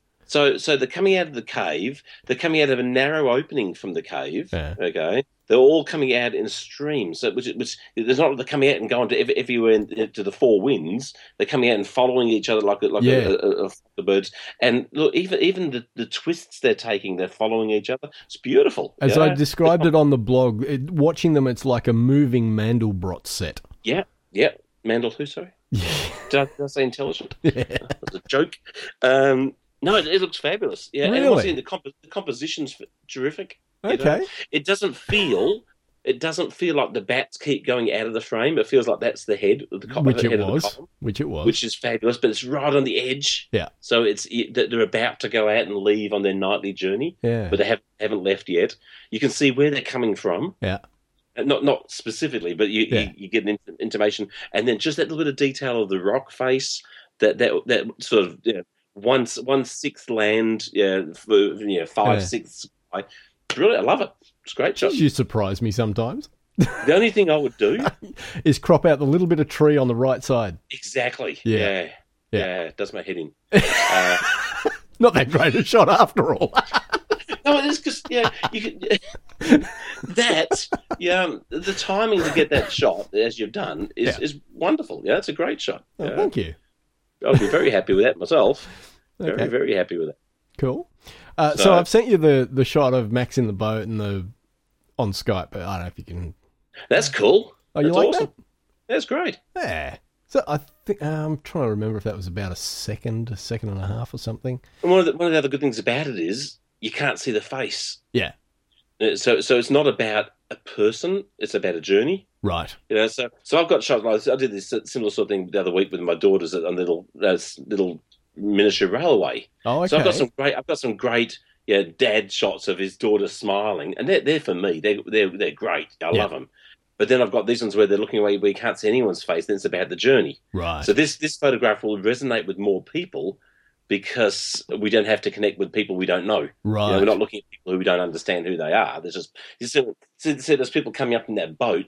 So so they're coming out of the cave. They're coming out of a narrow opening from the cave. Yeah. Okay. They're all coming out in a stream. So which which there's not they're coming out and going to if, if you were in, into the four winds. They're coming out and following each other like a, like Yeah. a, a, a, flock of birds. And look, even even the, the twists they're taking, they're following each other. It's beautiful. As yeah? I described it on the blog, it, watching them, it's like a moving Mandelbrot set. Yeah, yeah. Mandel who, sorry? Did I, did I say intelligent? Yeah. That's a joke. Um, no, it, it looks fabulous. Yeah, and Really? once again, the, comp- the composition's f- terrific. you know. Okay. It doesn't feel... It doesn't feel like the bats keep going out of the frame. It feels like that's the head of the, co- Which the it head of the was. column, Which it was. which is fabulous, but it's right on the edge. Yeah. So it's it- they're about to go out and leave on their nightly journey, Yeah. but they haven't, haven't left yet. You can see where they're coming from. Yeah. Uh, Not not specifically, but you, Yeah. you, you get an int- intimation, and then just that little bit of detail of the rock face, that that that sort of you know, one one sixth land, yeah, for, you know, five Yeah. sixths. I brilliant. I love it. It's a great shot. You surprise me sometimes. The only thing I would do Is crop out the little bit of tree on the right side. exactly, Yeah. yeah, Yeah. yeah, it does my head in. uh, Not that great a shot after all. no, it is because yeah, you can, that yeah, the timing to get that shot as you've done is, Yeah. is wonderful. Yeah, it's a great shot. Oh, Yeah. thank you. I'll be very happy with that myself. Very, Okay. very happy with it. Cool. Uh, so, So- I've sent you the, the shot of Max in the boat and the on Skype, but I don't know if you can. That's cool. Oh, you That's like awesome. That's great. that? Yeah. So I think I'm trying to remember if that was about a second, a second and a half, or something. And one of the one of the other good things about it is you can't see the face. Yeah. Uh, So so it's not about a person; it's about a journey. Right. You know, so so I've got shots. Like I did this similar sort of thing the other week with my daughters on a little uh, little miniature railway. Oh, okay. So I've got some great. I've got some great. Yeah, dad shots of his daughter smiling, and they're they're for me. They're they're they're great. I Yeah. love them. But then I've got these ones where they're looking away where you can't see anyone's face. Then it's about the journey. Right. So this this photograph will resonate with more people because we don't have to connect with people we don't know. right. You know, we're not looking at people who we don't understand who they are. There's just you see, see, see there's people coming up in that boat,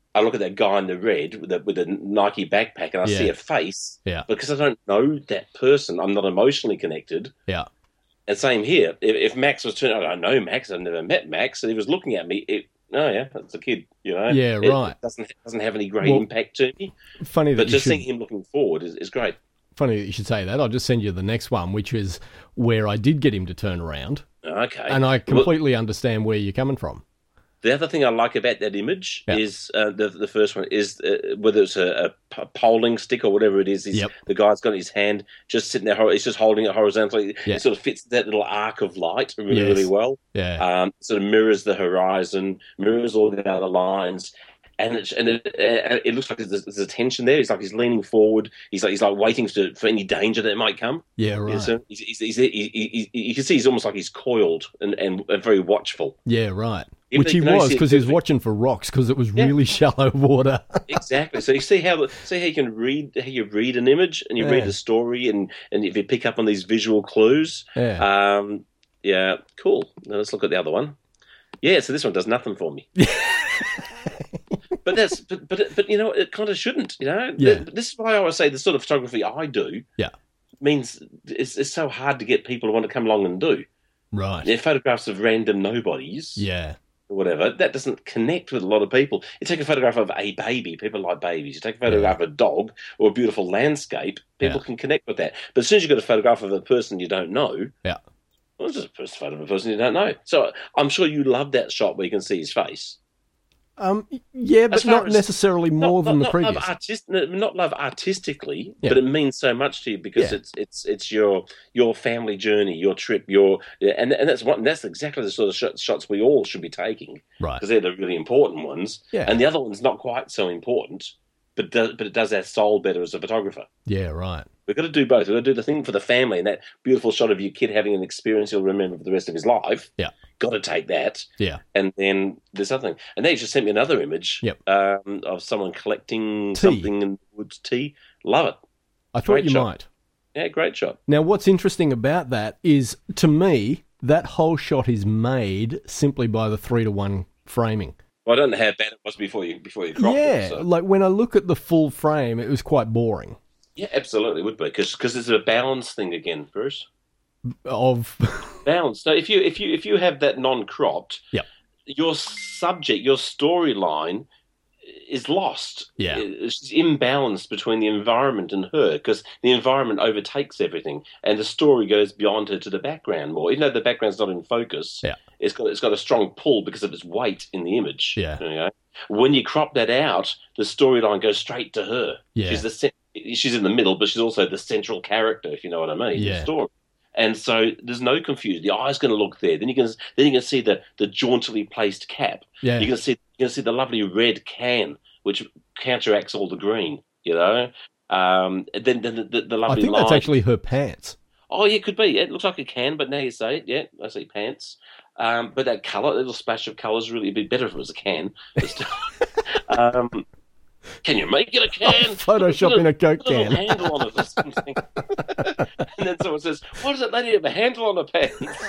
I look at that guy in the red with the, with the Nike backpack, and I Yeah. see a face. Yeah. Because I don't know that person, I'm not emotionally connected. Yeah. And same here. If, if Max was turning, I don't know Max. I've never met Max, and he was looking at me. It, oh yeah, that's a kid. You know. Yeah, It right. doesn't doesn't have any great Well, impact to me. Funny that But you just should, seeing him looking forward is, is great. funny that you should say that. I'll just send you the next one, which is where I did get him to turn around, Okay. and I Well, completely understand where you're coming from. the other thing I like about that image Yeah. is uh, the the first one is uh, whether it's a, a p- polling stick or whatever it is. Is Yep. the guy's got his hand just sitting there. hor- He's just holding it horizontally. Yeah. It sort of fits that little arc of light really, Yes. really well. Yeah. Um, sort of mirrors the horizon, mirrors all the other lines, and it and it, uh, it looks like there's, there's a tension there. It's like he's leaning forward. He's like he's like waiting for, for any danger that might come. yeah, right. So he's, he's, he's, he, he, he, you can see he's almost like he's coiled and, and very watchful. Yeah, right. Even Which though he you can only was see it because he was perfect- watching for rocks because it was Yeah. really shallow water. Exactly. So you see how see how you can read how you read an image and you Yeah. read a story and, and if you pick up on these visual clues. Yeah. Um, yeah, cool. Now let's look at the other one. Yeah, so this one does nothing for me. But that's but but but you know it kind of shouldn't. You know, Yeah. This is why I always say the sort of photography I do. Yeah. Means it's it's so hard to get people to want to come along and do. Right. They're photographs of random nobodies. Yeah. Or whatever, that doesn't connect with a lot of people. You take a photograph of a baby, people like babies. You take a photograph of a dog or a beautiful landscape, people Yeah. can connect with that. But as soon as you've got a photograph of a person you don't know, Yeah. well, it's just a first photo of a person you don't know. So I'm sure you love that shot where you can see his face. Um. Yeah, As but far not as- necessarily more not, than not, the not previous. Love artist, not love artistically, Yeah. but it means so much to you because Yeah. it's it's it's your your family journey, your trip, your yeah, and and that's what that's exactly the sort of sh- shots we all should be taking. Right. Because they're the really important ones. Yeah. And the other one's not quite so important, but does, but it does our soul better as a photographer. Yeah. Right. We've got to do both. We've got to do the thing for the family and that beautiful shot of your kid having an experience he'll remember for the rest of his life. Yeah. Got to take that. Yeah. And then there's something. And they just sent me another image Yep. um, of someone collecting Tea. something in the woods. Tea. Love it. I thought Great you shot. might. Yeah, great shot. Now, what's interesting about that is, to me, that whole shot is made simply by the three to one framing. Well, I don't know how bad it was before you before you cropped Yeah, it. So. like when I look at the full frame, it was quite boring. Yeah, absolutely would be because it's a balance thing again, Bruce. Of Balance. So if you if you if you have that non-cropped, Yep. your subject, your storyline is lost. Yeah. It's imbalanced between the environment and her because the environment overtakes everything, and the story goes beyond her to the background more. Even though the background's not in focus, Yeah. it's got it's got a strong pull because of its weight in the image. Yeah. You know? When you crop that out, the storyline goes straight to her. Yeah. She's the cen- she's in the middle, but she's also the central character, if you know what I mean. in the Yeah. story. And so there's no confusion. The eye's going to look there. Then you can then you can see the, the jauntily placed cap. yeah, You're going to see you're going to see the lovely red can, which counteracts all the green. You know. Um, then then the, the, the I lovely think line. that's actually her pants. Oh, yeah, it could be. It looks like a can, but now you say it. Yeah, I see pants. Um, but that colour, that little splash of colour is really a bit better if it was a can. But still- um, can you make it a can? Photoshopping a Coke Put a little can. handle on it or something. And then someone says, "Why does that lady have a handle on her pants?"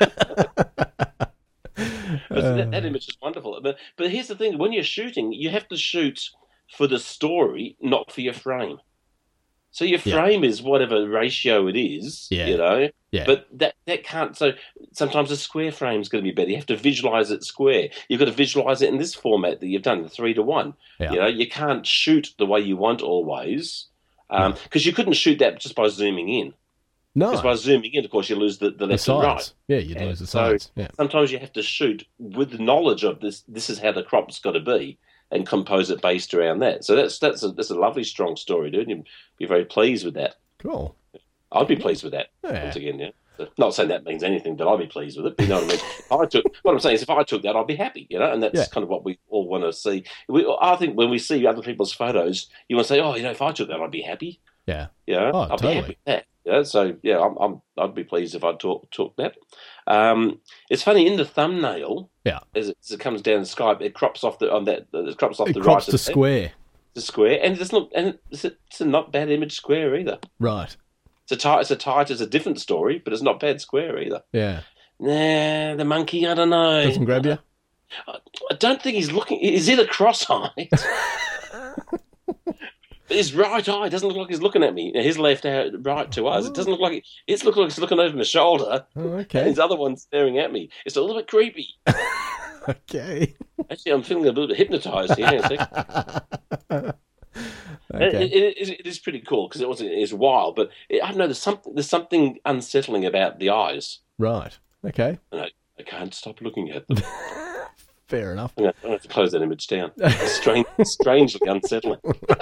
But that, that image is wonderful. But, but here's the thing: when you're shooting, you have to shoot for the story, not for your frame. So your Yeah. frame is whatever ratio it is, Yeah. you know. Yeah. But that that can't. So sometimes a square frame is going to be better. You have to visualize it square. You've got to visualize it in this format that you've done, the three to one. Yeah. You know, you can't shoot the way you want always, because No. you couldn't shoot that just by zooming in. No, Because by zooming in, of course, you lose the, the the left and right. sides. Yeah, you'd Yeah, lose the so- sides. Yeah, Sometimes you have to shoot with the knowledge of this. This is how the crop's got to be, and compose it based around that. So that's that's a that's a lovely, strong story, dude. You'd be very pleased with that. cool. I'd be pleased with that. Yeah. Once again, yeah. So, not saying that means anything, but I'd be pleased with it. You know what I mean? If I took what I'm saying is, if I took that, I'd be happy. You know, and that's Yeah. kind of what we all want to see. We, I think when we see other people's photos, you want to say, "Oh, you know, if I took that, I'd be happy." Yeah, Yeah, Oh, I'd totally. be happy with that. Yeah, so yeah, I'm, I'm I'd be pleased if I took took that. Um, it's funny in the thumbnail. Yeah. as it, as it comes down the Skype, it crops off the on that it crops off it the crops right to square. the square, and it's not and it's a, it's a not bad image square either. Right. It's a tight, it's a tight, it's a different story, but it's not bad square either. Yeah. Nah, the monkey, I don't know. Doesn't grab you. I, I don't think he's looking. Is it a cross-eyed? His right eye doesn't look like he's looking at me. His left eye right to us. It doesn't look like it's looking like he's looking over my shoulder. Oh, okay. And his other one's staring at me. It's a little bit creepy. Okay. Actually, I'm feeling a little bit hypnotised here. In a second. Okay. It, it, it, it is pretty cool because it was it's wild, but it, I don't know. There's something there's something unsettling about the eyes. Right. Okay. And I, I can't stop looking at them. Fair enough. I'm going to have to close that image down. It's strange, strangely unsettling.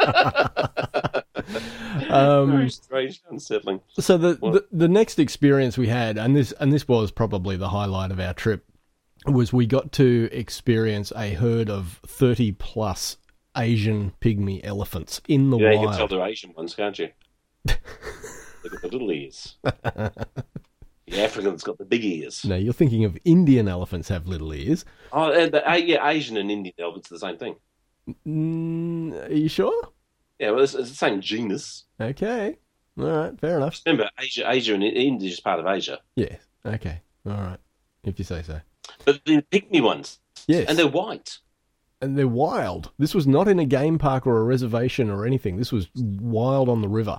Um, Very strangely unsettling. So the, the the next experience we had, and this and this was probably the highlight of our trip, was we got to experience a herd of thirty plus Asian pygmy elephants in the Yeah, you wild. can tell they're Asian ones, can't you? Look at the little ears. The African's got the big ears. No, you're thinking of Indian elephants have little ears. Oh, and the, uh, yeah, Asian and Indian elephants are the same thing. Mm, are you sure? Yeah, well, it's, it's the same genus. Okay. All right. Fair enough. Remember, Asia, Asia and India is part of Asia. Yeah. Okay. All right. If you say so. But the pygmy ones, Yes. and they're white. And they're wild. This was not in a game park or a reservation or anything. This was wild on the river.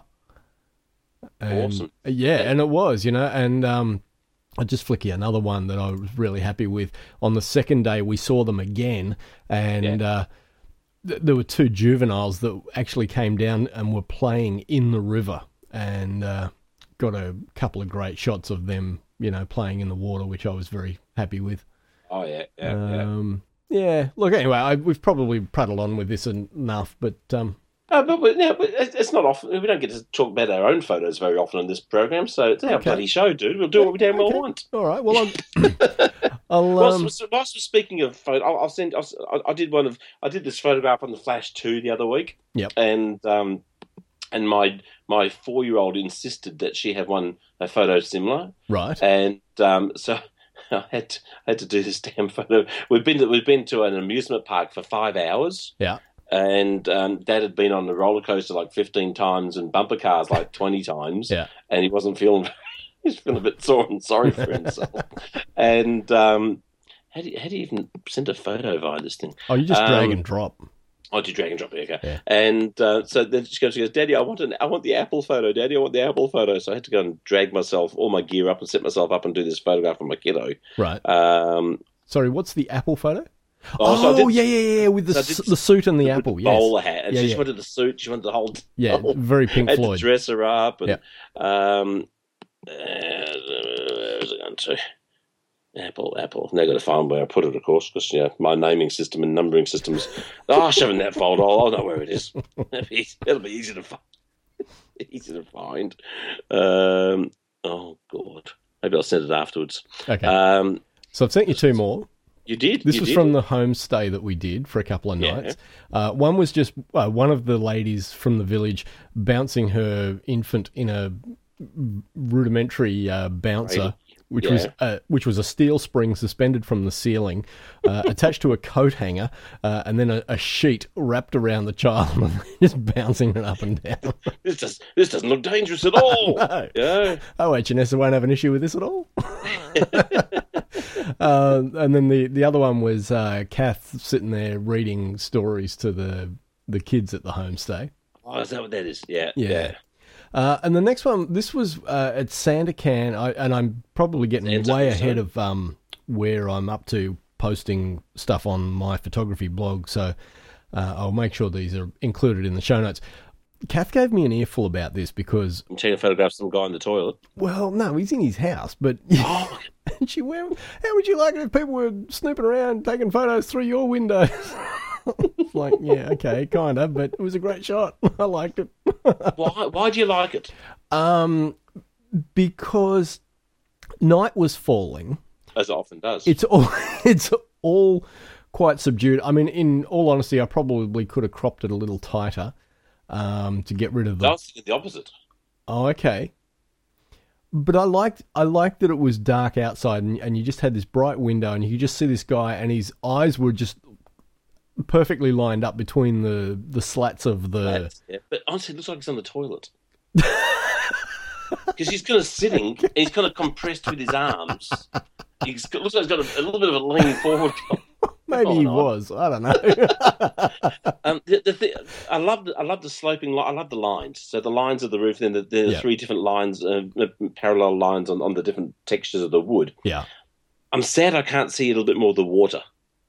And, Awesome. Yeah, and it was, you know, and um, I'll just flick you another one that I was really happy with. On the second day, we saw them again, and Yeah. uh, th- there were two juveniles that actually came down and were playing in the river, and uh, got a couple of great shots of them, you know, playing in the water, which I was very happy with. Oh, yeah, yeah, yeah. Um, yeah. Look, anyway, I, we've probably prattled on with this enough, but um, Uh, but, but, yeah, but it's it's not often. We don't get to talk about our own photos very often on this program, so it's our Okay. bloody show, dude. We'll do what we damn well okay. want. All right. Well, I'm, I'll. Whilst, Um, so whilst we're speaking of photo, I'll, I'll send. I'll, I did one of. I did this photograph on the Flash two the other week. Yep. And um, and my my four year old insisted that she have one a photo similar, right. and um, so I had to, I had to do this damn photo. We've been to, we've been to an amusement park for five hours. Yeah. And um, Dad had been on the roller coaster like fifteen times and bumper cars like twenty times. Yeah. And he wasn't feeling, he was feeling a bit sore and sorry for himself. And um, how, do you, how do you even send a photo via this thing? Oh, you just drag Um, and drop. I do drag and drop it, okay. Yeah. And uh, so then she goes, she goes, Daddy, I want an, I want the Apple photo. Daddy, I want the Apple photo. So I had to go and drag myself, all my gear up and set myself up and do this photograph of my kiddo. Right. Um, Sorry, what's the Apple photo? oh, Oh, so I did- yeah, yeah, yeah, with the so I s- did- the suit and the with apple. the Yes. bowler hat. And Yeah, she yeah. just wanted the suit. She wanted the whole. Yeah, whole- very Pink had Floyd. to dress her up. And, Yeah. um, uh, where's it going to? Apple, Apple. Now got to find where I put it, of course, because yeah, my naming system and numbering systems. Oh, shove it in that folder. I'll know where it is. It'll be, it'll be easy to find. Easy to find. Um, oh God, maybe I'll send it afterwards. Okay. Um, So I've sent you two more. you did. This you was did. from the homestay that we did for a couple of Yeah. nights. Uh, one was just uh, one of the ladies from the village bouncing her infant in a rudimentary uh, bouncer, Right. which was Yeah. uh, which was a steel spring suspended from the ceiling, uh, attached to a coat hanger, uh, and then a, a sheet wrapped around the child, and just bouncing it up and down. This does. This doesn't look dangerous at all. No. Yeah. Oh, H and S won't have an issue with this at all. uh, and then the, the other one was uh, Kath sitting there reading stories to the the kids at the homestay. Oh, is that what that is? Yeah. Yeah. Yeah. Uh, and the next one, this was uh, at Sandakan, I, and I'm probably getting Santa, way so- ahead of um, where I'm up to posting stuff on my photography blog, so uh, I'll make sure these are included in the show notes. Kath gave me an earful about this because, I'm taking a photograph of some guy in the toilet. well, no, he's in his house, but Oh, and she went, how would you like it if people were snooping around taking photos through your windows? It's like, yeah, okay, kind of, but it was a great shot. I liked it. why? Why do you like it? Um, because night was falling. As it often does. It's all it's all quite subdued. I mean, in all honesty, I probably could have cropped it a little tighter um, to get rid of I the. was thinking the opposite. Oh, okay. But I liked I liked that it was dark outside, and, and you just had this bright window, and you could just see this guy, and his eyes were just perfectly lined up between the the slats of the. That's- yeah. But honestly, it looks like he's on the toilet. Because he's kind of sitting, and he's kind of compressed with his arms. He's got, looks like he's got a, a little bit of a lean forward. Maybe Oh, he no. was. I don't know. Um, the, the thing, I love the, I love the sloping. li- I love the lines. So the lines of the roof. Then the, the Yeah. three different lines, uh, uh, parallel lines on, on the different textures of the wood. yeah. I'm sad I can't see a little bit more of the water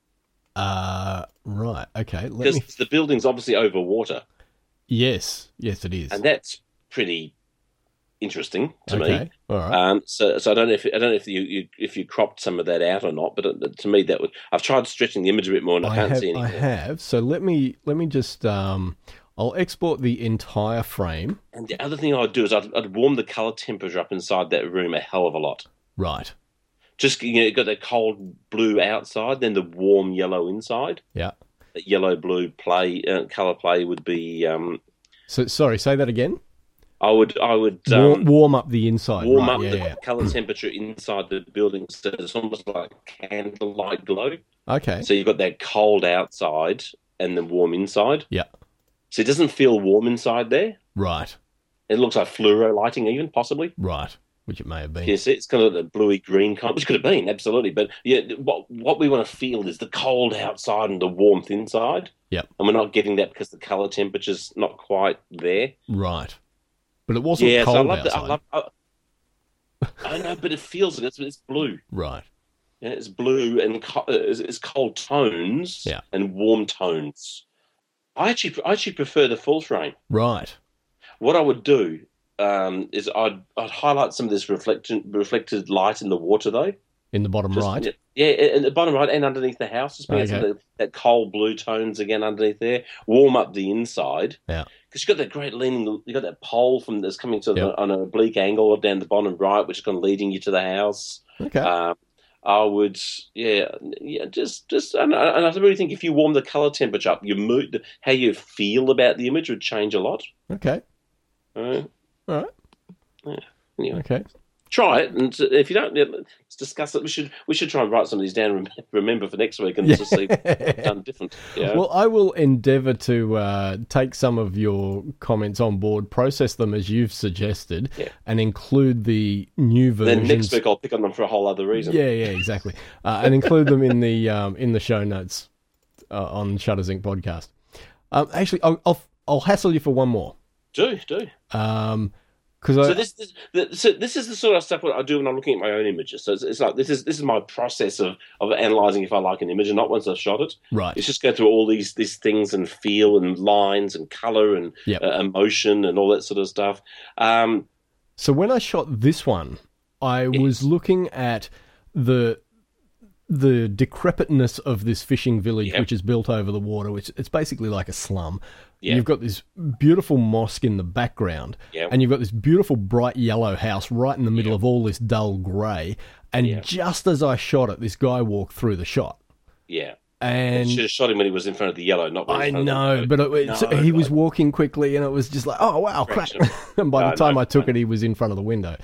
Uh, right. Okay. Let because me. the building's obviously over water, Yes. Yes, it is. and that's pretty interesting to okay. me. All right. Um, so, so I don't know if I don't know if you, you if you cropped some of that out or not, but uh, to me that would. I've tried stretching the image a bit more, and I, I can't have. see anything. I have. So let me let me just. Um, I'll export the entire frame. And the other thing I'd do is I'd, I'd warm the color temperature up inside that room a hell of a lot. Right. Just you know, you got that cold blue outside, then the warm yellow inside. Yeah. That yellow blue play uh, color play would be. Um, So sorry. Say that again. I would I would War- um, warm up the inside. warm right. up yeah, the yeah. color temperature inside the building, so it's almost like candlelight glow. Okay. So you've got that cold outside and the warm inside. Yeah. So it doesn't feel warm inside there. Right. It looks like fluoro lighting, even possibly. Right. Which it may have been. Yes, it's kind of the bluey green kind, which could have been absolutely. But yeah, what what we want to feel is the cold outside and the warmth inside. Yep. And we're not getting that because the color temperature's not quite there. Right. But it wasn't Yeah, so I cold love that. I outside. love. I, I know, but it feels like it's, it's blue. Right. Yeah, it's blue and co- it's, it's cold tones Yeah. and warm tones. I actually I actually prefer the full frame. Right. What I would do um, is I'd I'd highlight some of this reflected reflected light in the water though. In the bottom Just- right. Yeah, in the bottom right and underneath the house. Just bring out some Okay. of the, that cold blue tones again underneath there. Warm up the inside. Yeah. Because you've got that great leaning, you've got that pole from that's coming to Yep. the, on an oblique angle down the bottom right, which is kind of leading you to the house. Okay. Um, I would, yeah, yeah, just, just, and, I- and I really think if you warm the color temperature up, your mood, how you feel about the image would change a lot. okay. Uh, All right. anyway, Okay. try it, and if you don't, yeah, let's discuss it. We should, we should try and write some of these down. and Remember for next week, and Yeah. just see what we've done different. Yeah. Well, I will endeavour to uh, take some of your comments on board, process them as you've suggested, Yeah. and include the new then versions. next week I'll pick on them for a whole other reason. Yeah, yeah, exactly, uh, and include them in the um, in the show notes uh, on Shutters Inc podcast. Um, actually, I'll, I'll I'll hassle you for one more. Do do. Um, because So I this, this, the, so this is the sort of stuff what I do when I'm looking at my own images. So it's, it's like this is this is my process of of analysing if I like an image, and not once I've shot it. right. It's just go through all these these things and feel and lines and colour and Yep. uh, emotion and all that sort of stuff. Um, So when I shot this one, I was looking at the the decrepitness of this fishing village, Yep. which is built over the water, which it's basically like a slum. Yeah. You've got this beautiful mosque in the background, Yep. and you've got this beautiful bright yellow house right in the middle Yep. of all this dull grey. And Yep. just as I shot it, this guy walked through the shot. yeah, And should have shot him when he was in front of the yellow, not when he I was in front know, of the but it, it's, No, he was right. walking quickly, and it was just like, oh wow, crap! Fraction. And by No, the time no, I took no. it, he was in front of the window.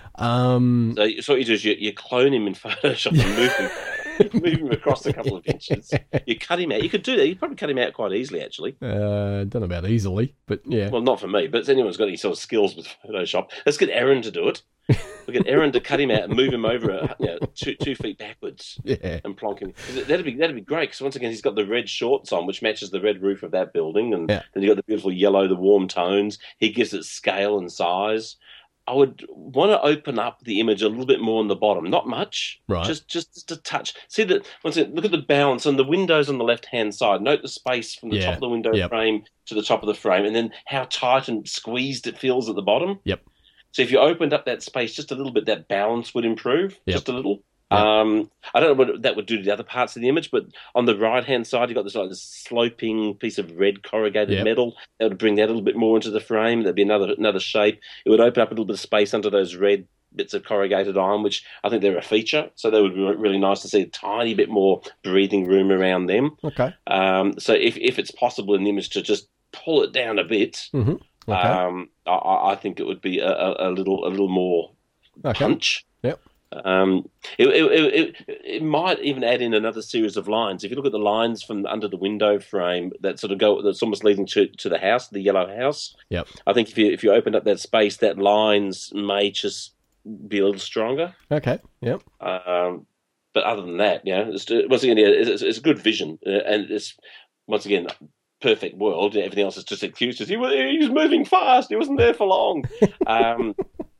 Um, So, so what you do is you, you clone him in Photoshop and move him, move him across a couple of inches. You cut him out. You could do that. You could probably cut him out quite easily, actually. uh, don't know about easily, but yeah. Well, not for me, but if anyone's got any sort of skills with Photoshop, let's get Aaron to do it. We get Aaron to cut him out and move him over, uh, you know, two two feet backwards Yeah. and plonk him. That'd be that'd be great because once again he's got the red shorts on, which matches the red roof of that building, and Yeah. then you got the beautiful yellow, the warm tones. He gives it scale and size. I would want to open up the image a little bit more on the bottom, not much, Right. Just just just a touch. See that once again, look at the balance on the windows on the left hand side. Note the space from the Yeah. top of the window Yep. frame to the top of the frame, and then how tight and squeezed it feels at the bottom. Yep. So if you opened up that space just a little bit, that balance would improve Yep. just a little. Yep. Um, I don't know what that would do to the other parts of the image, but on the right hand side, you've got this like this sloping piece of red corrugated Yep. metal. That would bring that a little bit more into the frame. That'd be another another shape. It would open up a little bit of space under those red bits of corrugated iron, which I think they're a feature. So that would be really nice to see a tiny bit more breathing room around them. Okay. Um, so if if it's possible in the image to just pull it down a bit, Mm-hmm. Okay. um, I, I think it would be a, a, a little a little more okay. punch. Yep. Um, it, it, it, it, it might even add in another series of lines. If you look at the lines from under the window frame that sort of go, that's almost leading to, to the house, the yellow house. Yep. I think if you if you opened up that space, that lines may just be a little stronger. Okay. Yep. Um, but other than that, you know, it's, once again, yeah, it's, it's good vision, uh, and it's once again perfect world. Everything else is just excuses. He was he was moving fast. He wasn't there for long. Um,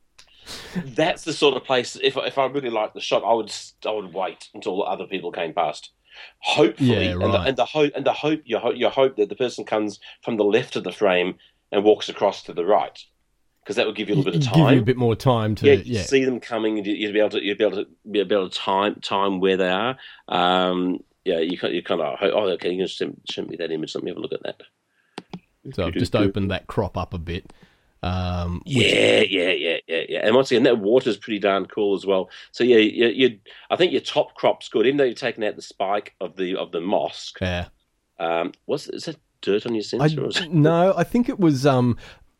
that's the sort of place. If if I really liked the shot, I would I would wait until other people came past. Hopefully, Yeah, and, the, right. and the hope and the hope you hope you hope that the person comes from the left of the frame and walks across to the right, because that would give you a little bit of Give you a time. bit more time to Yeah, yeah. you see them coming, and you- you'd be able to you'd be able to be able to time time where they are. Um, yeah, you kind you kind of hope, oh, okay, you can send, send me that image. Let me have a look at that. So I've just opened that crop up a bit. Um, which- Yeah, yeah, yeah, yeah, yeah. And once again, that water's pretty darn cool as well. So yeah, you, you I think your top crop's good, even though you've taken out the spike of the of the mosque. yeah. Um, what's is that dirt on your I, sensor? Or is it no, I think it was um,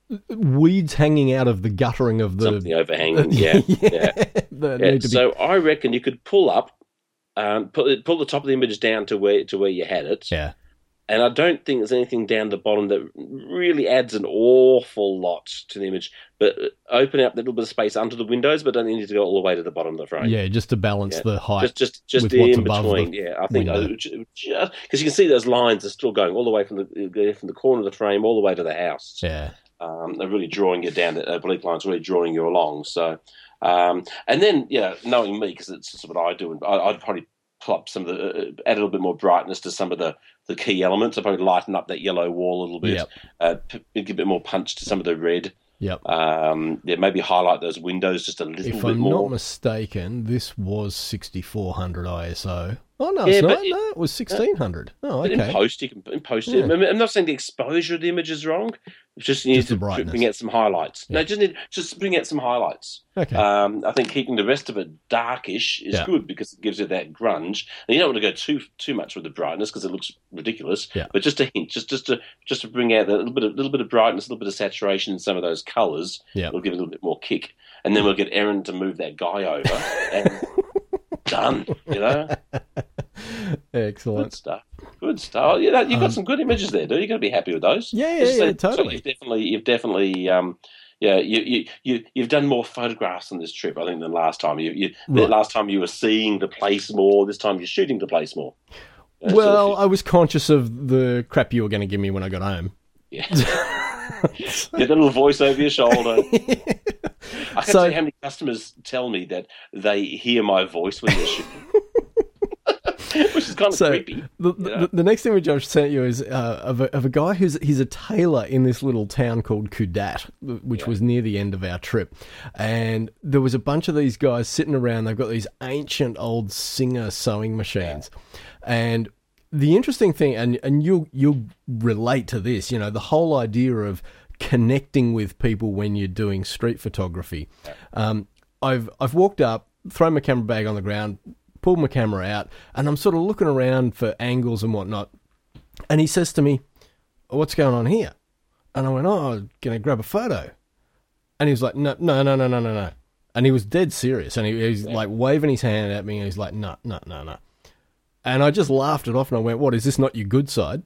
weeds hanging out of the guttering of the something overhanging? Yeah, yeah. that yeah. need to be- So I reckon you could pull up, um, pull, pull the top of the image down to where to where you had it. yeah. And I don't think there's anything down the bottom that really adds an awful lot to the image. But open up that little bit of space under the windows, but don't need to go all the way to the bottom of the frame. Yeah, just to balance Yeah. the height. Just, just, just with what's in above between. the Yeah, I think window. because you can see those lines are still going all the way from the from the corner of the frame all the way to the house. Yeah. Um, they're really drawing you down. The oblique lines really drawing you along. So, um, and then yeah, knowing me, because it's just what I do, and I, I'd probably pull up some of the uh, add a little bit more brightness to some of the, the key elements. I'd probably lighten up that yellow wall a little bit. Yep. Uh, p- give a bit more punch to some of the red. Yep. Um, yeah, maybe highlight those windows just a little If bit I'm more. not mistaken, this was sixty-four hundred I S O. Oh no, Yeah, it's but not. it- No, it was sixteen hundred. Oh, But in okay. post, you can in post. Yeah. it. I mean, I'm not saying the exposure of the image is wrong. It's just you need Just the to brightness. bring out some highlights. No, Yeah. just need just bring out some highlights. Okay. Um, I think keeping the rest of it darkish is Yeah. good because it gives it that grunge. And you don't want to go too too much with the brightness because it looks ridiculous. Yeah. But just a hint, just just to just to bring out a little bit of little bit of brightness, a little bit of saturation in some of those colours. Yeah. It'll give it a little bit more kick. And then we'll get Erin to move that guy over and done. You know. Good Excellent. stuff. Good stuff. You know, you've got Um, some good images there, dude. You're going to be happy with those. Yeah, yeah, As I yeah, said, so totally. you've definitely, you've definitely, um, yeah, you, you, you, you've done more photographs on this trip, I think, than last time. You, you, the Right. last time you were seeing the place more. This time you're shooting the place more. Uh, sort Well, of- I was conscious of the crap you were going to give me when I got home. yeah. Get a little voice over your shoulder. I can't So- tell you how many customers tell me that they hear my voice when they're shooting. Which is kind of So creepy. the, Yeah. the, the next image I've sent you is uh, of, a, of a guy who's he's a tailor in this little town called Kudat, which Yeah. was near the end of our trip. And there was a bunch of these guys sitting around. They've got these ancient old Singer sewing machines. And the interesting thing, and, and you'll, you'll relate to this, you know, the whole idea of connecting with people when you're doing street photography. Um, I've I've walked up, thrown my camera bag on the ground, pulled my camera out, and I'm sort of looking around for angles and whatnot. And he says to me, "What's going on here?" And I went, "Oh, I'm going to grab a photo." And he was like, "No, no, no, no, no, no, no." And he was dead serious. And he, he was like waving his hand at me. And he's like, "No, no, no, no." And I just laughed it off and I went, "What, is this not your good side?"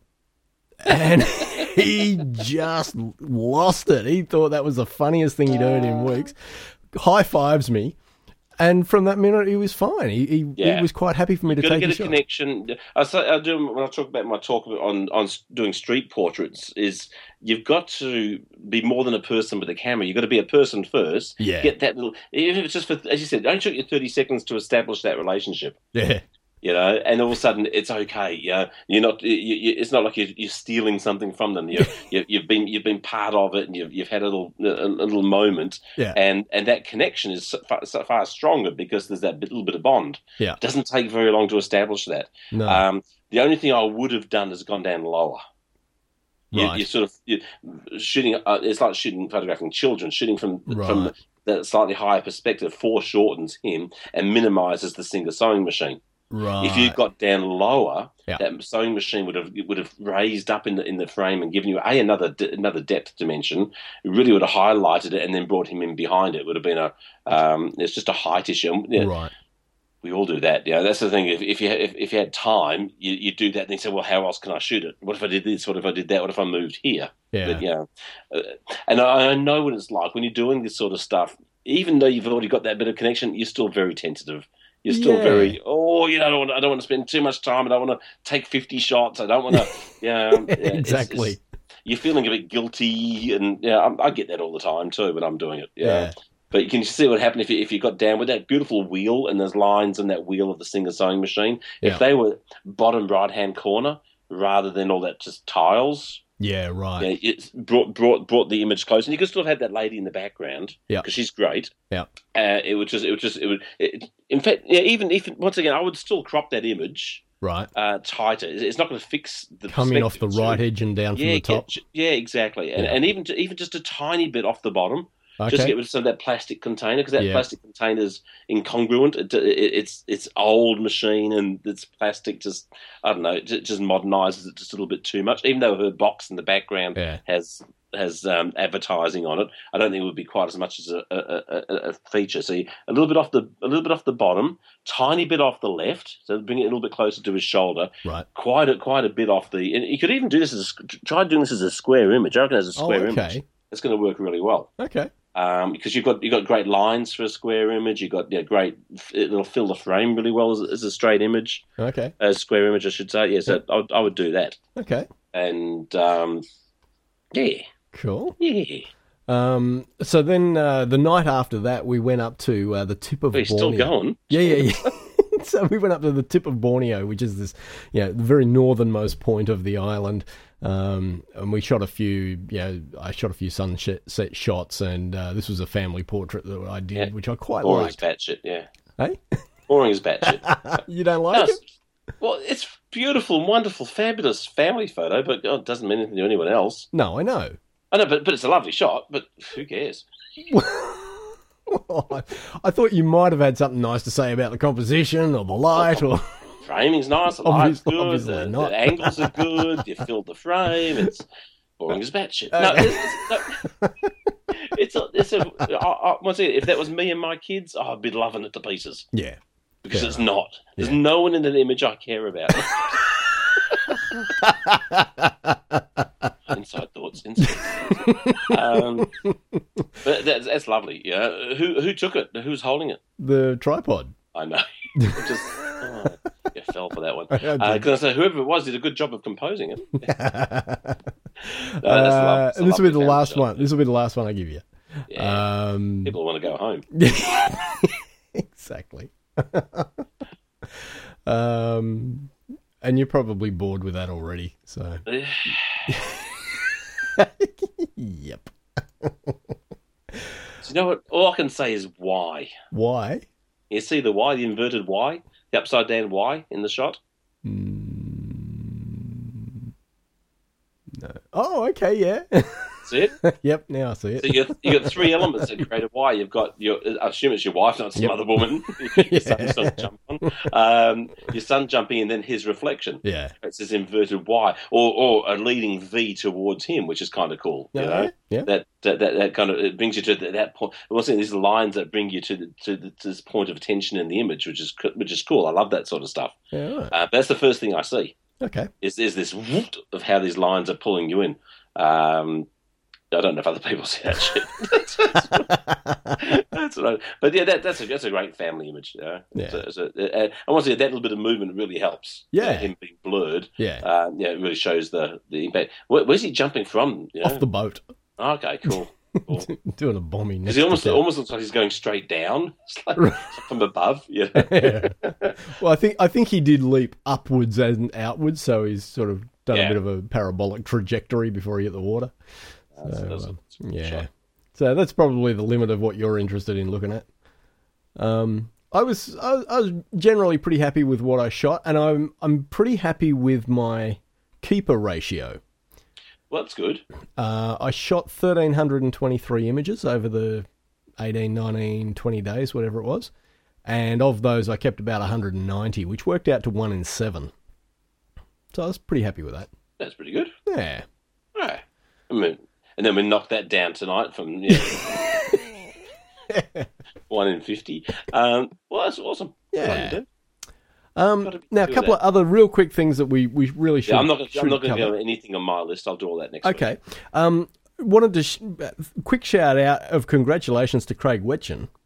And he just lost it. He thought that was the funniest thing he'd heard in weeks. High fives me. And from that minute, he was fine. He he, Yeah. he was quite happy for me to You've got to take get a a shot. connection. I say I do when I talk about my talk on on doing street portraits. Is you've got to be more than a person with a camera. You've got to be a person first. Yeah. Get that little. Even if it's just for, as you said, don't shoot your thirty seconds to establish that relationship. Yeah. You know, and all of a sudden it's okay. You know, you're not. You, you, it's not like you're, you're stealing something from them. You, you, you've been you've been part of it, and you've you've had a little a, little moment. Yeah. And and that connection is so far, so far stronger because there's that bit, little bit of bond. Yeah. It doesn't take very long to establish that. No. Um, the only thing I would have done is gone down lower. You, Right. you sort of you, shooting. Uh, it's like shooting, photographing children. Shooting from from Right. the slightly higher perspective foreshortens him and minimises the Singer sewing machine. Right. If you got down lower, Yeah. that sewing machine would have would have raised up in the in the frame and given you a another another depth dimension. It really would have highlighted it and then brought him in behind it. It would have been a um, it's just a height issue. And, you know, Right. we all do that. You know, that's the thing. If, if you if, if you had time, you you do that. And you say, well, how else can I shoot it? What if I did this? What if I did that? What if I moved here? Yeah. But, you know, uh, and I, I know what it's like when you're doing this sort of stuff. Even though you've already got that bit of connection, you're still very tentative. You're still Yeah. very, oh, you know, I don't, want, I don't want to spend too much time. I don't want to take fifty shots. I don't want to, yeah, yeah, it's- Exactly. it's- you're feeling a bit guilty, and yeah, I, I get that all the time too. But I'm doing it, yeah. Yeah. But you can see what happened if you if you got down with that beautiful wheel, and there's lines in that wheel of the Singer sewing machine. Yeah. If they were bottom right hand corner rather than all that just tiles. Yeah, right. Yeah, it's brought brought brought the image close, and you could still have had that lady in the background, Yeah. because she's great. Yeah. Uh, it would just, it would just, it would. It, in fact, yeah, even if once again, I would still crop that image Right. uh, tighter. It's it's not going to fix the Coming off the perspective, right too. edge and down from Yeah, the top. get- yeah, exactly, and Yeah. and even to, even just a tiny bit off the bottom. Okay. Just to get rid of some of that plastic container, because that Yeah. plastic container is incongruent. It, it, it's it's old machine, and it's plastic. Just I don't know. It ju- just modernizes it just a little bit too much. Even though her box in the background Yeah. has has um, advertising on it, I don't think it would be quite as much as a, a, a, a feature. So you, a little bit off the a little bit off the bottom, tiny bit off the left, so bring it a little bit closer to his shoulder. Right. Quite a quite a bit off the. And you could even do this as a, try doing this as a square image. I reckon as a Oh, square okay. image, it's going to work really well. Okay. Um, because you've got you've got great lines for a square image. You've got yeah, great. It'll fill the frame really well as, as a straight image, Okay. a square image, I should say. Yeah, so I would, I would do that. Okay. And um, yeah, Cool. yeah. Um, so then uh, the night after that, we went up to uh, the tip of But he's Borneo. still going. Yeah, yeah, yeah. So we went up to the tip of Borneo, which is this, you know, the very northernmost point of the island. Um, and we shot a few, you know, I shot a few sunset shots, and uh, this was a family portrait that I did, Yeah. which I quite Boring as liked. batshit. Yeah, Hey? boring as batshit. You don't like No, it? well, it's beautiful, wonderful, fabulous family photo, but oh, it doesn't mean anything to anyone else. No, I know. I know, but but it's a lovely shot. But who cares? I thought you might have had something nice to say about the composition or the light or... Framing's nice, the light's Obviously- good, obviously the, not. the angles are good, you filled the frame, it's boring as batshit. Uh, No, it's, it's, no, it's a, it's a, I, I, once again, if that was me and my kids, oh, I'd be loving it to pieces. Yeah. Because Fair it's enough. not. There's Yeah. no one in that image I care about. Inside thoughts, inside thoughts. Um, but that's, that's lovely, yeah. Who, who took it? Who's holding it? The tripod. I know. Just, oh, you fell for that one. I did. Because uh, whoever it was did a good job of composing it. uh, that's lov- it's a and this will be lovely the family last shot. one. This will be the last one I give you. Yeah. Um, People want to go home. exactly. um, and you're probably bored with that already. So, yep. So you know what? All I can say is why. Why? You see the Y, the inverted Y, the upside down Y in the shot? Mm, no. Oh, okay, yeah. See it? Yep, now I see it. So you got, you got three elements that create a Y. You've got your, I assume it's your wife, not some Yep. other woman. Your son's not jump on. Um, your son jumping and then his reflection. Yeah. It's this inverted Y, or or a leading V towards him, which is kind of cool. You Yeah, know, yeah. that, that that that kind of it brings you to that, that point. I'm saying these lines that bring you to the, to, the, to this point of attention in the image, which is co- which is cool. I love that sort of stuff. Yeah, right. Uh, that's the first thing I see. Okay. Is is this whoop of how these lines are pulling you in. Um, I don't know if other people see that shit. that's, that's what I, but yeah, that, that's a that's a great family image. You know? Yeah. It's a, it's a, and I want to say that little bit of movement really helps. Yeah. You know, him being blurred. Yeah. Um, yeah, it really shows the the impact. Where, where's he jumping from? You know? Off the boat. Okay, cool. Cool. Doing a bombing. Because he almost almost looks like he's going straight down, it's like from above. Yeah. Yeah. Well, I think I think he did leap upwards and outwards, so he's sort of done Yeah. a bit of a parabolic trajectory before he hit the water. That's, So, that's a, um, that's a good yeah. shot. So that's probably the limit of what you're interested in looking at. Um, I was I, was- I was generally pretty happy with what I shot, and I'm I'm pretty happy with my keeper ratio. Well, that's good. Uh, I shot one thousand three hundred twenty-three images over the eighteen, nineteen, twenty days, whatever it was. And of those, I kept about one hundred ninety, which worked out to one in seven. So I was pretty happy with that. That's pretty good. Yeah. Right. I mean, and then we knocked that down tonight from you know, one in fifty. Um, well, that's awesome. Good on you, Yeah. dude. Um, Gotta be now, a doing couple that. of other real quick things that we, we really should Yeah, I'm not. Gonna, should I'm not going to cover. go anything on my list. I'll do all that next week. Okay. Um, wanted to sh- quick shout out of congratulations to Craig Wetchen.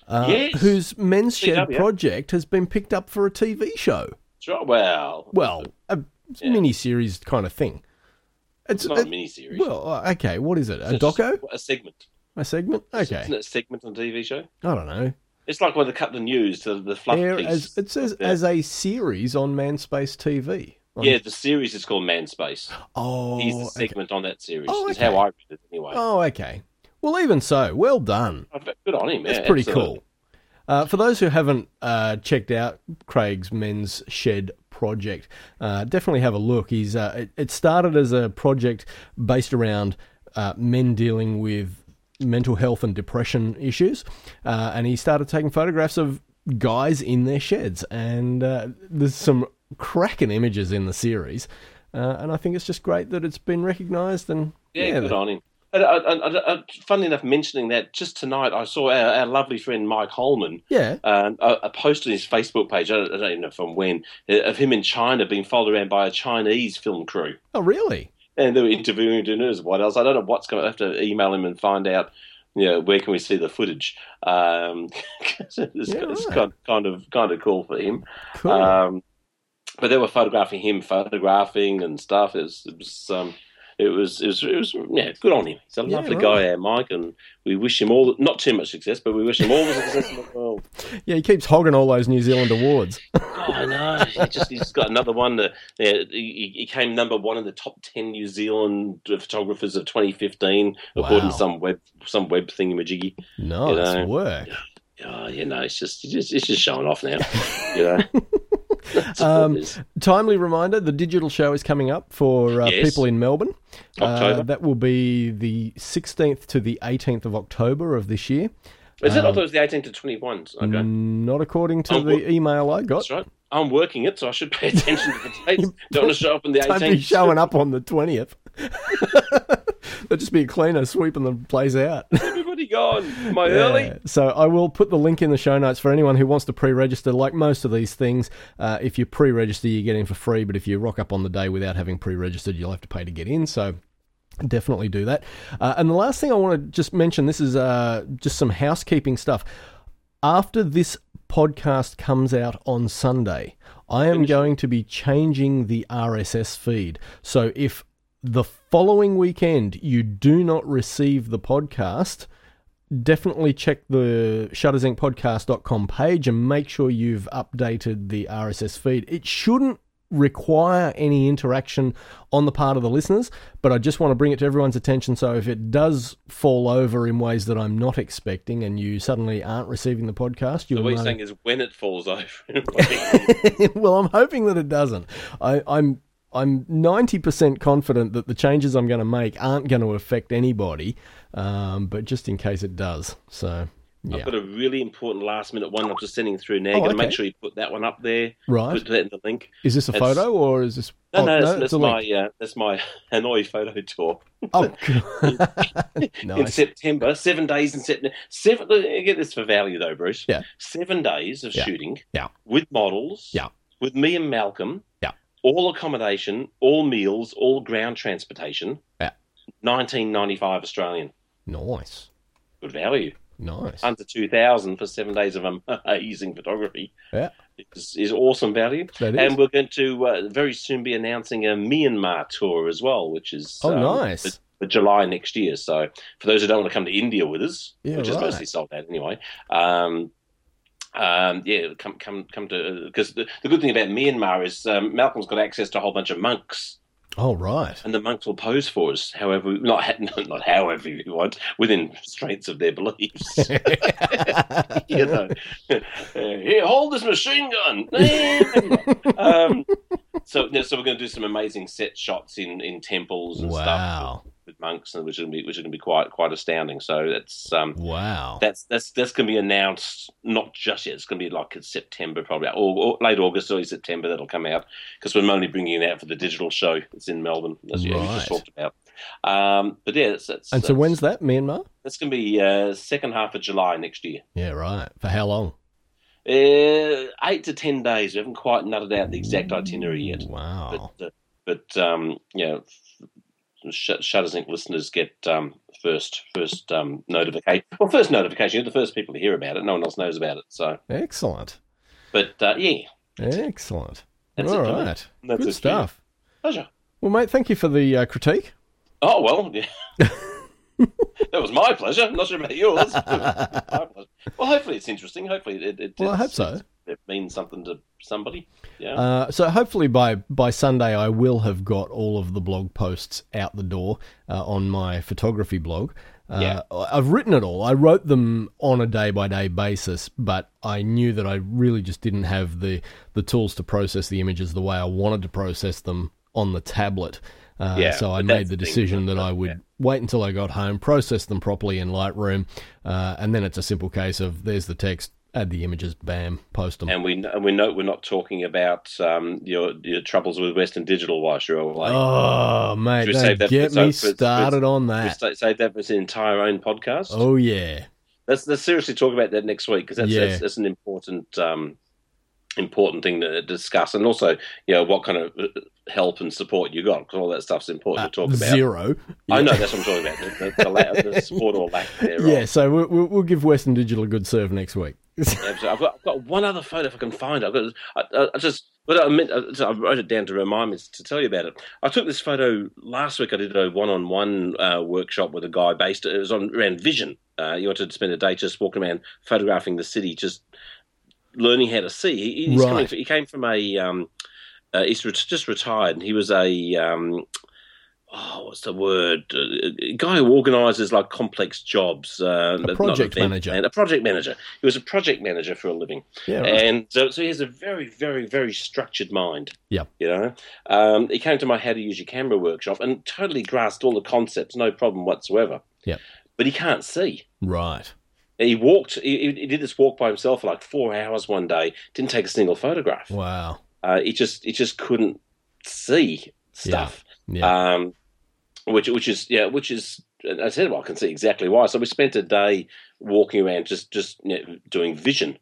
uh, Yes. whose Men's Shed C W. project has been picked up for a T V show. That's right. Well, Well, a Yeah. mini-series kind of thing. it's not a mini-series. Well, uh, okay, what is it? A It's just doco? A segment. A segment? Okay. Isn't it a segment on a T V show? I don't know. It's like when they cut the news to the fluff Air piece. as, it says Yeah. as a series on Manspace T V. On- Yeah, the series is called Manspace. Oh, He's the okay. segment on that series. Oh, Is okay. how I read it anyway. Oh, okay. Well, even so, well done. Oh, Good on him. That's yeah, pretty absolutely. cool. Uh, for those who haven't uh, checked out Craig's Men's Shed project, uh, definitely have a look. He's uh, it, it started as a project based around uh, men dealing with mental health and depression issues, uh, and he started taking photographs of guys in their sheds, and uh, there's some cracking images in the series, uh, and I think it's just great that it's been recognised. And Yeah, yeah, good that- on him. And, uh, and, and, uh, funnily enough, mentioning that, just tonight I saw our, our lovely friend Mike Holman yeah, um, a, a post on his Facebook page, I don't, I don't even know from when, uh, of him in China being followed around by a Chinese film crew. oh really? And they were interviewing him doing news. What else? I don't know what's going to have to email him and find out, you know, where can we see the footage. Um, 'cause it's Yeah, it's right. kind, kind of kind of cool for him. Cool. Um, but they were photographing him, photographing and stuff. It was, it was, um, it was, it was, it was, yeah, good on him. He's a Yeah, lovely right. guy, our Mike, and we wish him all, not too much success, but we wish him all the success in the world. Yeah, he keeps hogging all those New Zealand awards. Oh, I know. He just, he's got another one. That, yeah, he, he came number one in the top ten New Zealand photographers of twenty fifteen, according Wow. to some web, some web thingamajiggy. Nice know. work. Oh, you know, it's just, it's just, it's just showing off now. You know. That's what Um, it is. Timely reminder, the digital show is coming up for uh, Yes. people in Melbourne. October. Uh, that will be the sixteenth to the eighteenth of October of this year. Is it? I um, thought it was the eighteenth to twenty-one. Okay. Not according to Oh, the what- email I got. That's right. I'm working it, so I should pay attention to the dates. Don't want to show up on the Don't eighteenth. be showing up on the twentieth. There'll just be a cleaner sweeping the place out. Everybody gone. Am I early? Yeah. So I will put the link in the show notes for anyone who wants to pre-register. Like most of these things, uh, if you pre-register, you get in for free. But if you rock up on the day without having pre-registered, you'll have to pay to get in. So definitely do that. Uh, and the last thing I want to just mention, this is uh, just some housekeeping stuff. After this podcast comes out on Sunday, I am going to be changing the R S S feed. So if the following weekend you do not receive the podcast, definitely check the shutters inc podcast dot com page and make sure you've updated the R S S feed. It shouldn't require any interaction on the part of the listeners, but I just want to bring it to everyone's attention. So if it does fall over in ways that I'm not expecting and you suddenly aren't receiving the podcast, So you'll what you're know. saying is when it falls over. Well, I'm hoping that it doesn't. I, I'm I'm ninety percent confident that the changes I'm going to make aren't going to affect anybody, um, but just in case it does. So, yeah. I've got a really important last minute one I'm just sending through now. Oh, Going to okay. make sure you put that one up there. Right. Put that in the link. Is this a It's- photo or is this... No, oh, no, that's, it's that's a my link. uh, that's my Hanoi photo tour Oh, in nice. September. Seven days in September. Seven. Get this for value though, Bruce. Yeah. Seven days of Yeah. shooting. Yeah. With models. Yeah. With me and Malcolm. Yeah. All accommodation, all meals, all ground transportation. Yeah. Nineteen ninety five Australian. Nice. Good value. Nice. Under two thousand for seven days of amazing photography. Yeah. Is, is awesome value. That is. And we're going to uh, very soon be announcing a Myanmar tour as well, which is Oh, um, nice. for, for July next year. So for those who don't want to come to India with us, Yeah, which is right. mostly sold out anyway, um, um, yeah, come come come to because the, the good thing about Myanmar is um, Malcolm's got access to a whole bunch of monks. Oh, right. And the monks will pose for us, however, not not however you want, within constraints of their beliefs. You know, here, hold this machine gun. um, so, yeah, so we're going to do some amazing set shots in, in temples and stuff Wow. with, with monks, and which is going to be which is going to be quite quite astounding. So that's um, Wow. that's that's that's going to be announced not just yet. It's going to be like in September, probably, or, or late August, early September. That'll come out because we're only bringing it out for the digital show. It's in Melbourne, as you, you Right. just talked about. Um, but yeah, that's, that's, And so that's, when's that, Myanmar? that's going to be uh, second half of July next year. Yeah, right. For how long? Uh, eight to ten days. We haven't quite nutted out the exact itinerary yet. Wow. But uh, but um, you know, Sh- Shutter's listeners get um, first first um, notification. Well, first notification. You're the first people to hear about it. No one else knows about it. So Excellent. But uh, yeah, Excellent. That's All it for me. right. That's Good it for stuff. pleasure. Well, mate, thank you for the uh, critique. Oh well, yeah. That was my pleasure. I'm not sure about yours. My pleasure. Well, hopefully it's interesting. Hopefully it. it Well, I it's- hope so. It means something to somebody. Yeah. Uh, so hopefully by, by Sunday I will have got all of the blog posts out the door uh, on my photography blog. Uh, Yeah. I've written it all. I wrote them on a day-by-day basis, but I knew that I really just didn't have the, the tools to process the images the way I wanted to process them on the tablet. Uh, Yeah, so I but made that's the the thing, decision but- that I would yeah. wait until I got home, process them properly in Lightroom, uh, and then it's a simple case of there's the text, add the images, bam, post them. And we and we know we're not talking about um, your your troubles with Western Digital whilst you're away. Oh, mate, Should we don't save that get for- me for- for- started on We that. say, say that was an entire own podcast. Oh, yeah. Let's let's seriously talk about that next week because that's, Yeah. that's that's an important um, important thing to discuss, and also you know what kind of help and support you got because all that stuff's important Uh, to talk about. Zero. I Yeah. know that's what I'm talking about. The, the, the, la- the support or lack thereof. Yeah, so we'll, we'll we'll give Western Digital a good serve next week. Absolutely. I've got I've got one other photo if I can find it. I've got I, I just but I meant I wrote it down to remind me to tell you about it. I took this photo last week. I did a one-on-one uh, workshop with a guy based. It was on around vision. Uh, you wanted to spend a day just walking around photographing the city, just learning how to see. He, he's Right. coming, he came from a um, uh, he's ret- just retired, and he was a um, oh, what's the word? A guy who organises like complex jobs. Uh, not project event manager. plan- A project manager. He was a project manager for a living. Yeah, right. And so, so he has a very, very, very structured mind. Yeah. You know, um, he came to my How to Use Your Camera workshop and totally grasped all the concepts, no problem whatsoever. Yeah. But he can't see. Right. He walked. He, he did this walk by himself for like four hours one day. Didn't take a single photograph. Wow. Uh, he just he just couldn't see stuff. Yeah. Um, which which is yeah, which is I said well I can see exactly why. So we spent a day walking around just just you know, doing vision,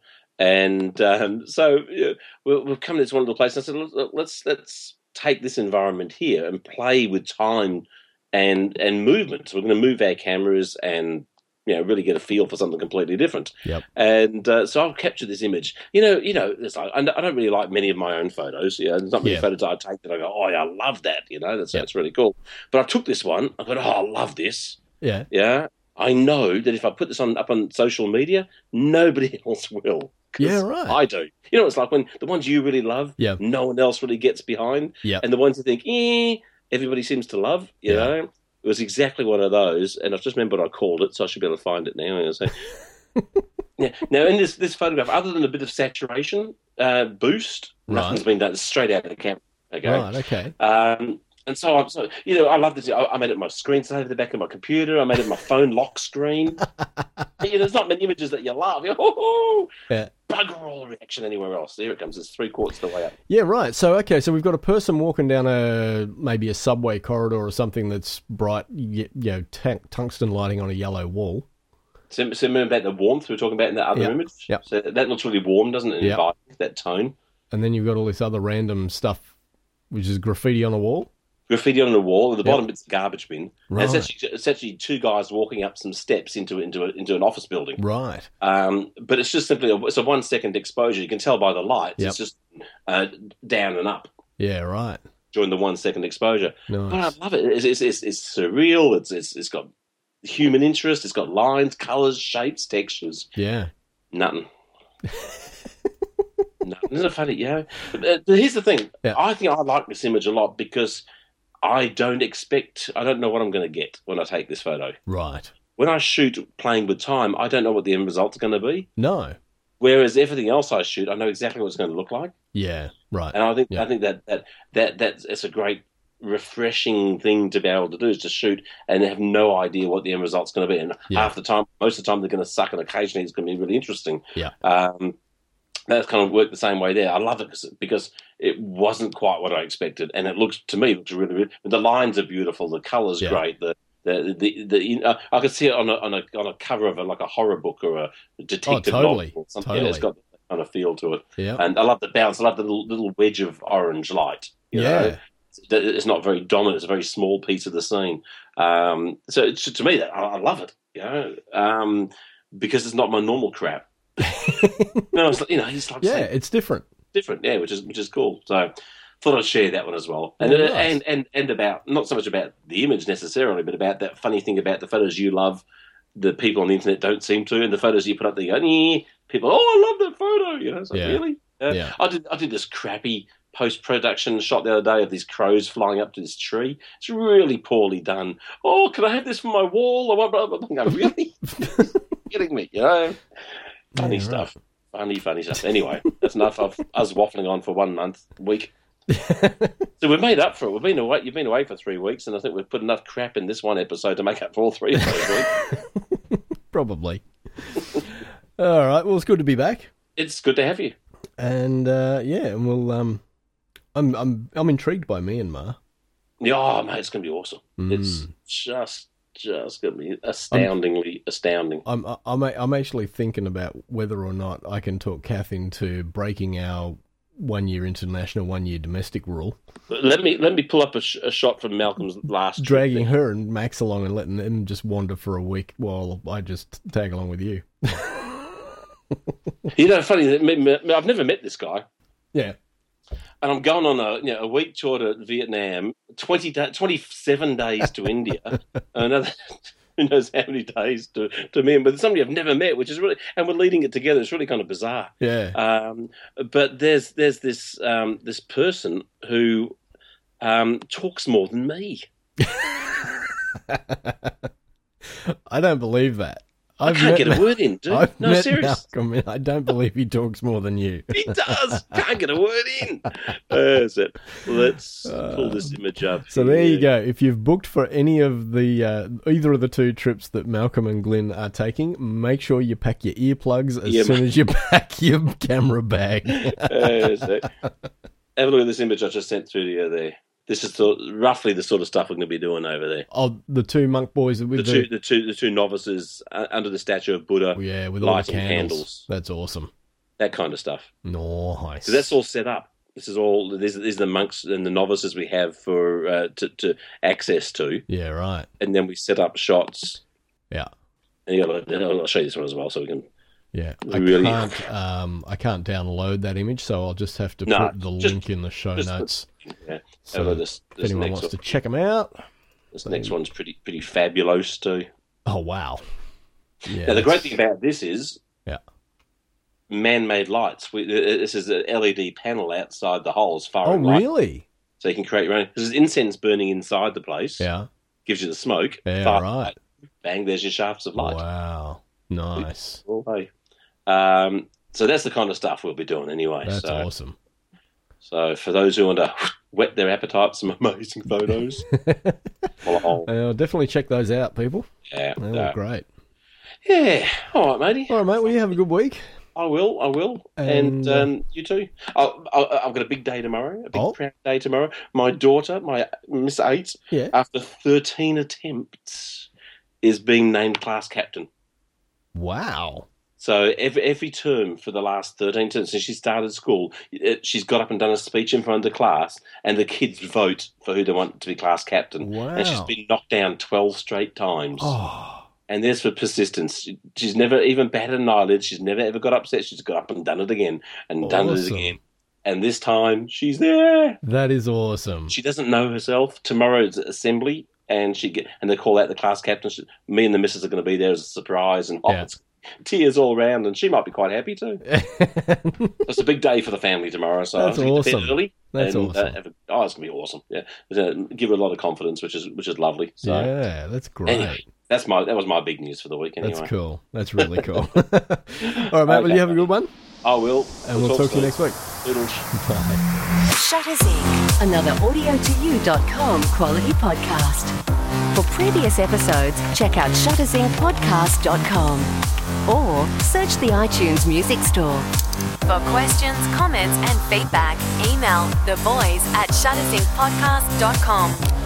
and um, so you know, we'll, we've come to this wonderful place. And I said Look, let's let's take this environment here and play with time and and movement. So we're going to move our cameras and you know really get a feel for something completely different. Yep. And uh, so I'll capture this image. You know, you know, it's like, I I don't really like many of my own photos. You know, there's not many Yeah. photos I take that I go, oh, yeah, I love that. You know, that's Yep. that's really cool. But I took this one. I thought, oh, I love this. Yeah. Yeah, I know that if I put this on up on social media, nobody else will. 'Cause Yeah, right. I do. You know, it's like when the ones you really love, Yeah. no one else really gets behind, Yeah. and the ones you think, eh, everybody seems to love. You Yeah. know. It was exactly one of those, and I've just remembered what I called it, so I should be able to find it now. And so, yeah. Now, in this this photograph, other than a bit of saturation uh, boost, nothing's Right. been done. It's straight out of the camera. Okay. Right. Okay. Um, and so I'm so you know I love this. I, I made it my screensaver at the back of my computer. I made it my phone lock screen. you know, there's not many images that you love. You know, Yeah. bugger all reaction anywhere else. There it comes. It's three quarters of the way up. Yeah. Right. So okay. So we've got a person walking down a maybe a subway corridor or something that's bright. You know, tung- tungsten lighting on a yellow wall. So, so remember about the warmth we were talking about in the other Yep. image. Yep. So that looks really warm, doesn't it? Yep. Invite that tone. And then you've got all this other random stuff, which is graffiti on a wall. Graffiti on the wall. At the Yep. bottom, it's a garbage bin. And it's Right. actually it's actually two guys walking up some steps into into a, into an office building. Right. Um, but it's just simply a, it's a one second exposure. You can tell by the lights. Yep. It's just uh, down and up Yeah. Right. during the one second exposure. But I Nice. love it. It's it's, it's, it's surreal. It's, it's it's got human interest. It's got lines, colours, shapes, textures. Yeah. Nothing. Nothing. Isn't it funny? Yeah. But, uh, here's the thing. Yeah. I think I like this image a lot because I don't expect. I don't know what I'm going to get when I take this photo. Right. When I shoot playing with time, I don't know what the end result's going to be. No. Whereas everything else I shoot, I know exactly what it's going to look like. Yeah. Right. And I think Yeah. I think that that that that's it's a great refreshing thing to be able to do is to shoot and have no idea what the end result's going to be. And Yeah. half the time, most of the time, they're going to suck, and occasionally it's going to be really interesting. Yeah. Um, that's kind of worked the same way there. I love it because, because it wasn't quite what I expected, and it looks to me looks really, really. The lines are beautiful, the colours Yeah. great, the the the, the you know, I could see it on a on a on a cover of a, like a horror book or a detective Oh, totally. novel or something. Totally. Yeah, it's got that kind of feel to it. Yeah. And I love the bounce. I love the little, little wedge of orange light. You Yeah. know? It's not very dominant. It's a very small piece of the scene. Um, so it's, to me, I, I love it. You know, um, because it's not my normal crap. no, it's like, you know, it's like Yeah, saying, it's different. different. Yeah, which is which is cool. So thought I'd share that one as well. And Yeah, uh, nice. and and and about not so much about the image necessarily, but about that funny thing about the photos you love. The people on the internet don't seem to, and the photos you put up there, you go, "Nee." People, oh, I love that photo. You know, it's like, Yeah. really? Uh, Yeah. I did. I did this crappy post-production shot the other day of these crows flying up to this tree. It's really poorly done. Oh, can I have this for my wall? I want, blah, blah, blah. I'm going, really? Kidding me? You know, funny Yeah, stuff. Funny, funny stuff. Anyway, that's enough of us waffling on for one month, week. So we've made up for it. We've been away. You've been away for three weeks, and I think we've put enough crap in this one episode to make up for all three of those weeks. Probably. All right. Well, it's good to be back. It's good to have you. And uh, yeah, and we'll. Um, I'm I'm I'm intrigued by Myanmar. Yeah, oh, mate, it's going to be awesome. Mm. It's just, just going to be astoundingly astounding. I'm I'm I'm actually thinking about whether or not I can talk Kath into breaking our one year international, one year domestic rule, Let me let me pull up a, sh- a shot from Malcolm's last. dragging her and Max along and letting them just wander for a week while I just tag along with you. You know, funny. that me- me- I've never met this guy. Yeah. And I'm going on a you know a week tour to Vietnam, twenty da- twenty-seven days to India, another who knows how many days to to me, but somebody I've never met, which is really, and we're leading it together. It's really kind of bizarre. Yeah. Um, but there's there's this um, this person who um, talks more than me. I don't believe that. I I've can't met get a Ma- word in, dude. I've No, met seriously. Malcolm, and I don't believe he talks more than you. He does. Can't get a word in. There's it. Let's pull this image up. So there you here. go. If you've booked for any of the uh, either of the two trips that Malcolm and Glenn are taking, make sure you pack your earplugs as Yeah, soon mate. as you pack your camera bag. There's it. Have a look at this image I just sent through to you there. This is sort roughly the sort of stuff we're going to be doing over there. Oh, the two monk boys The with two, the, the two, the two novices uh, under the statue of Buddha, oh, yeah, with all the lighting candles. candles. That's awesome. that kind of stuff. Nice. So that's all set up. This is all. These, these are the monks and the novices we have for uh, to, to access to, Yeah, right. and then we set up shots. Yeah. And you got. I'll show you this one as well, so we can. Yeah, Really- I can't. Um, I can't download that image, so I'll just have to No, put the just- link in the show just- notes. Yeah. So Have a look at this, if this anyone next wants one. to check them out. This next one's pretty pretty fabulous too. Oh wow! Yeah. Now the great that's- thing about this is Yeah. man-made lights. We, this is an L E D panel outside the holes, Oh firing light, really? so you can create your own. There's incense burning inside the place. Yeah. Gives you the smoke. Yeah. Fire Right. light, bang! There's your shafts of light. Wow. Nice. All day. Um, so that's the kind of stuff we'll be doing anyway. That's so, awesome. so for those who want to whet their appetite, some amazing photos. Oh, Uh, definitely check those out, people. yeah, They yeah. look great. Yeah. All right, matey. All right, mate. Well, you have a good week. I will. I will. And, And, uh, um, you too. I'll, I'll, I've got a big day tomorrow. A big Oh. proud day tomorrow. My daughter, my Miss Eight, Yeah. after thirteen attempts, is being named class captain. Wow. So every every term for the last thirteen terms since she started school, it, she's got up and done a speech in front of the class, and the kids vote for who they want to be class captain. Wow. And she's been knocked down twelve straight times. Oh. And there's for persistence. She- She's never even batted an eyelid. She's never ever got upset. She's got up and done it again and done it Awesome. again. And this time she's there. That is awesome. She doesn't know herself. Tomorrow's assembly, and she get and they call out the class captain. She, me and the missus are going to be there as a surprise, and oh, Yeah. it's tears all around, and she might be quite happy too. It's a big day for the family tomorrow, so That's I think it's a bit awesome. early. That's and, awesome. Uh, have a, oh, it's gonna be awesome. Yeah, uh, give her a lot of confidence, which is which is lovely. So Yeah, that's great. anyway, that's my that was my big news for the week. Anyway, That's cool. That's really cool. All right, mate. Well, Okay. you have a good one, I will, and we'll talk to you soon. next week. Toodles. Bye. Shutters Incorporated, another audio to you dot com quality podcast. For previous episodes, check out shutters inc podcast dot com or search the iTunes Music Store. For questions, comments, and feedback, email the boys at shutters inc podcast dot com.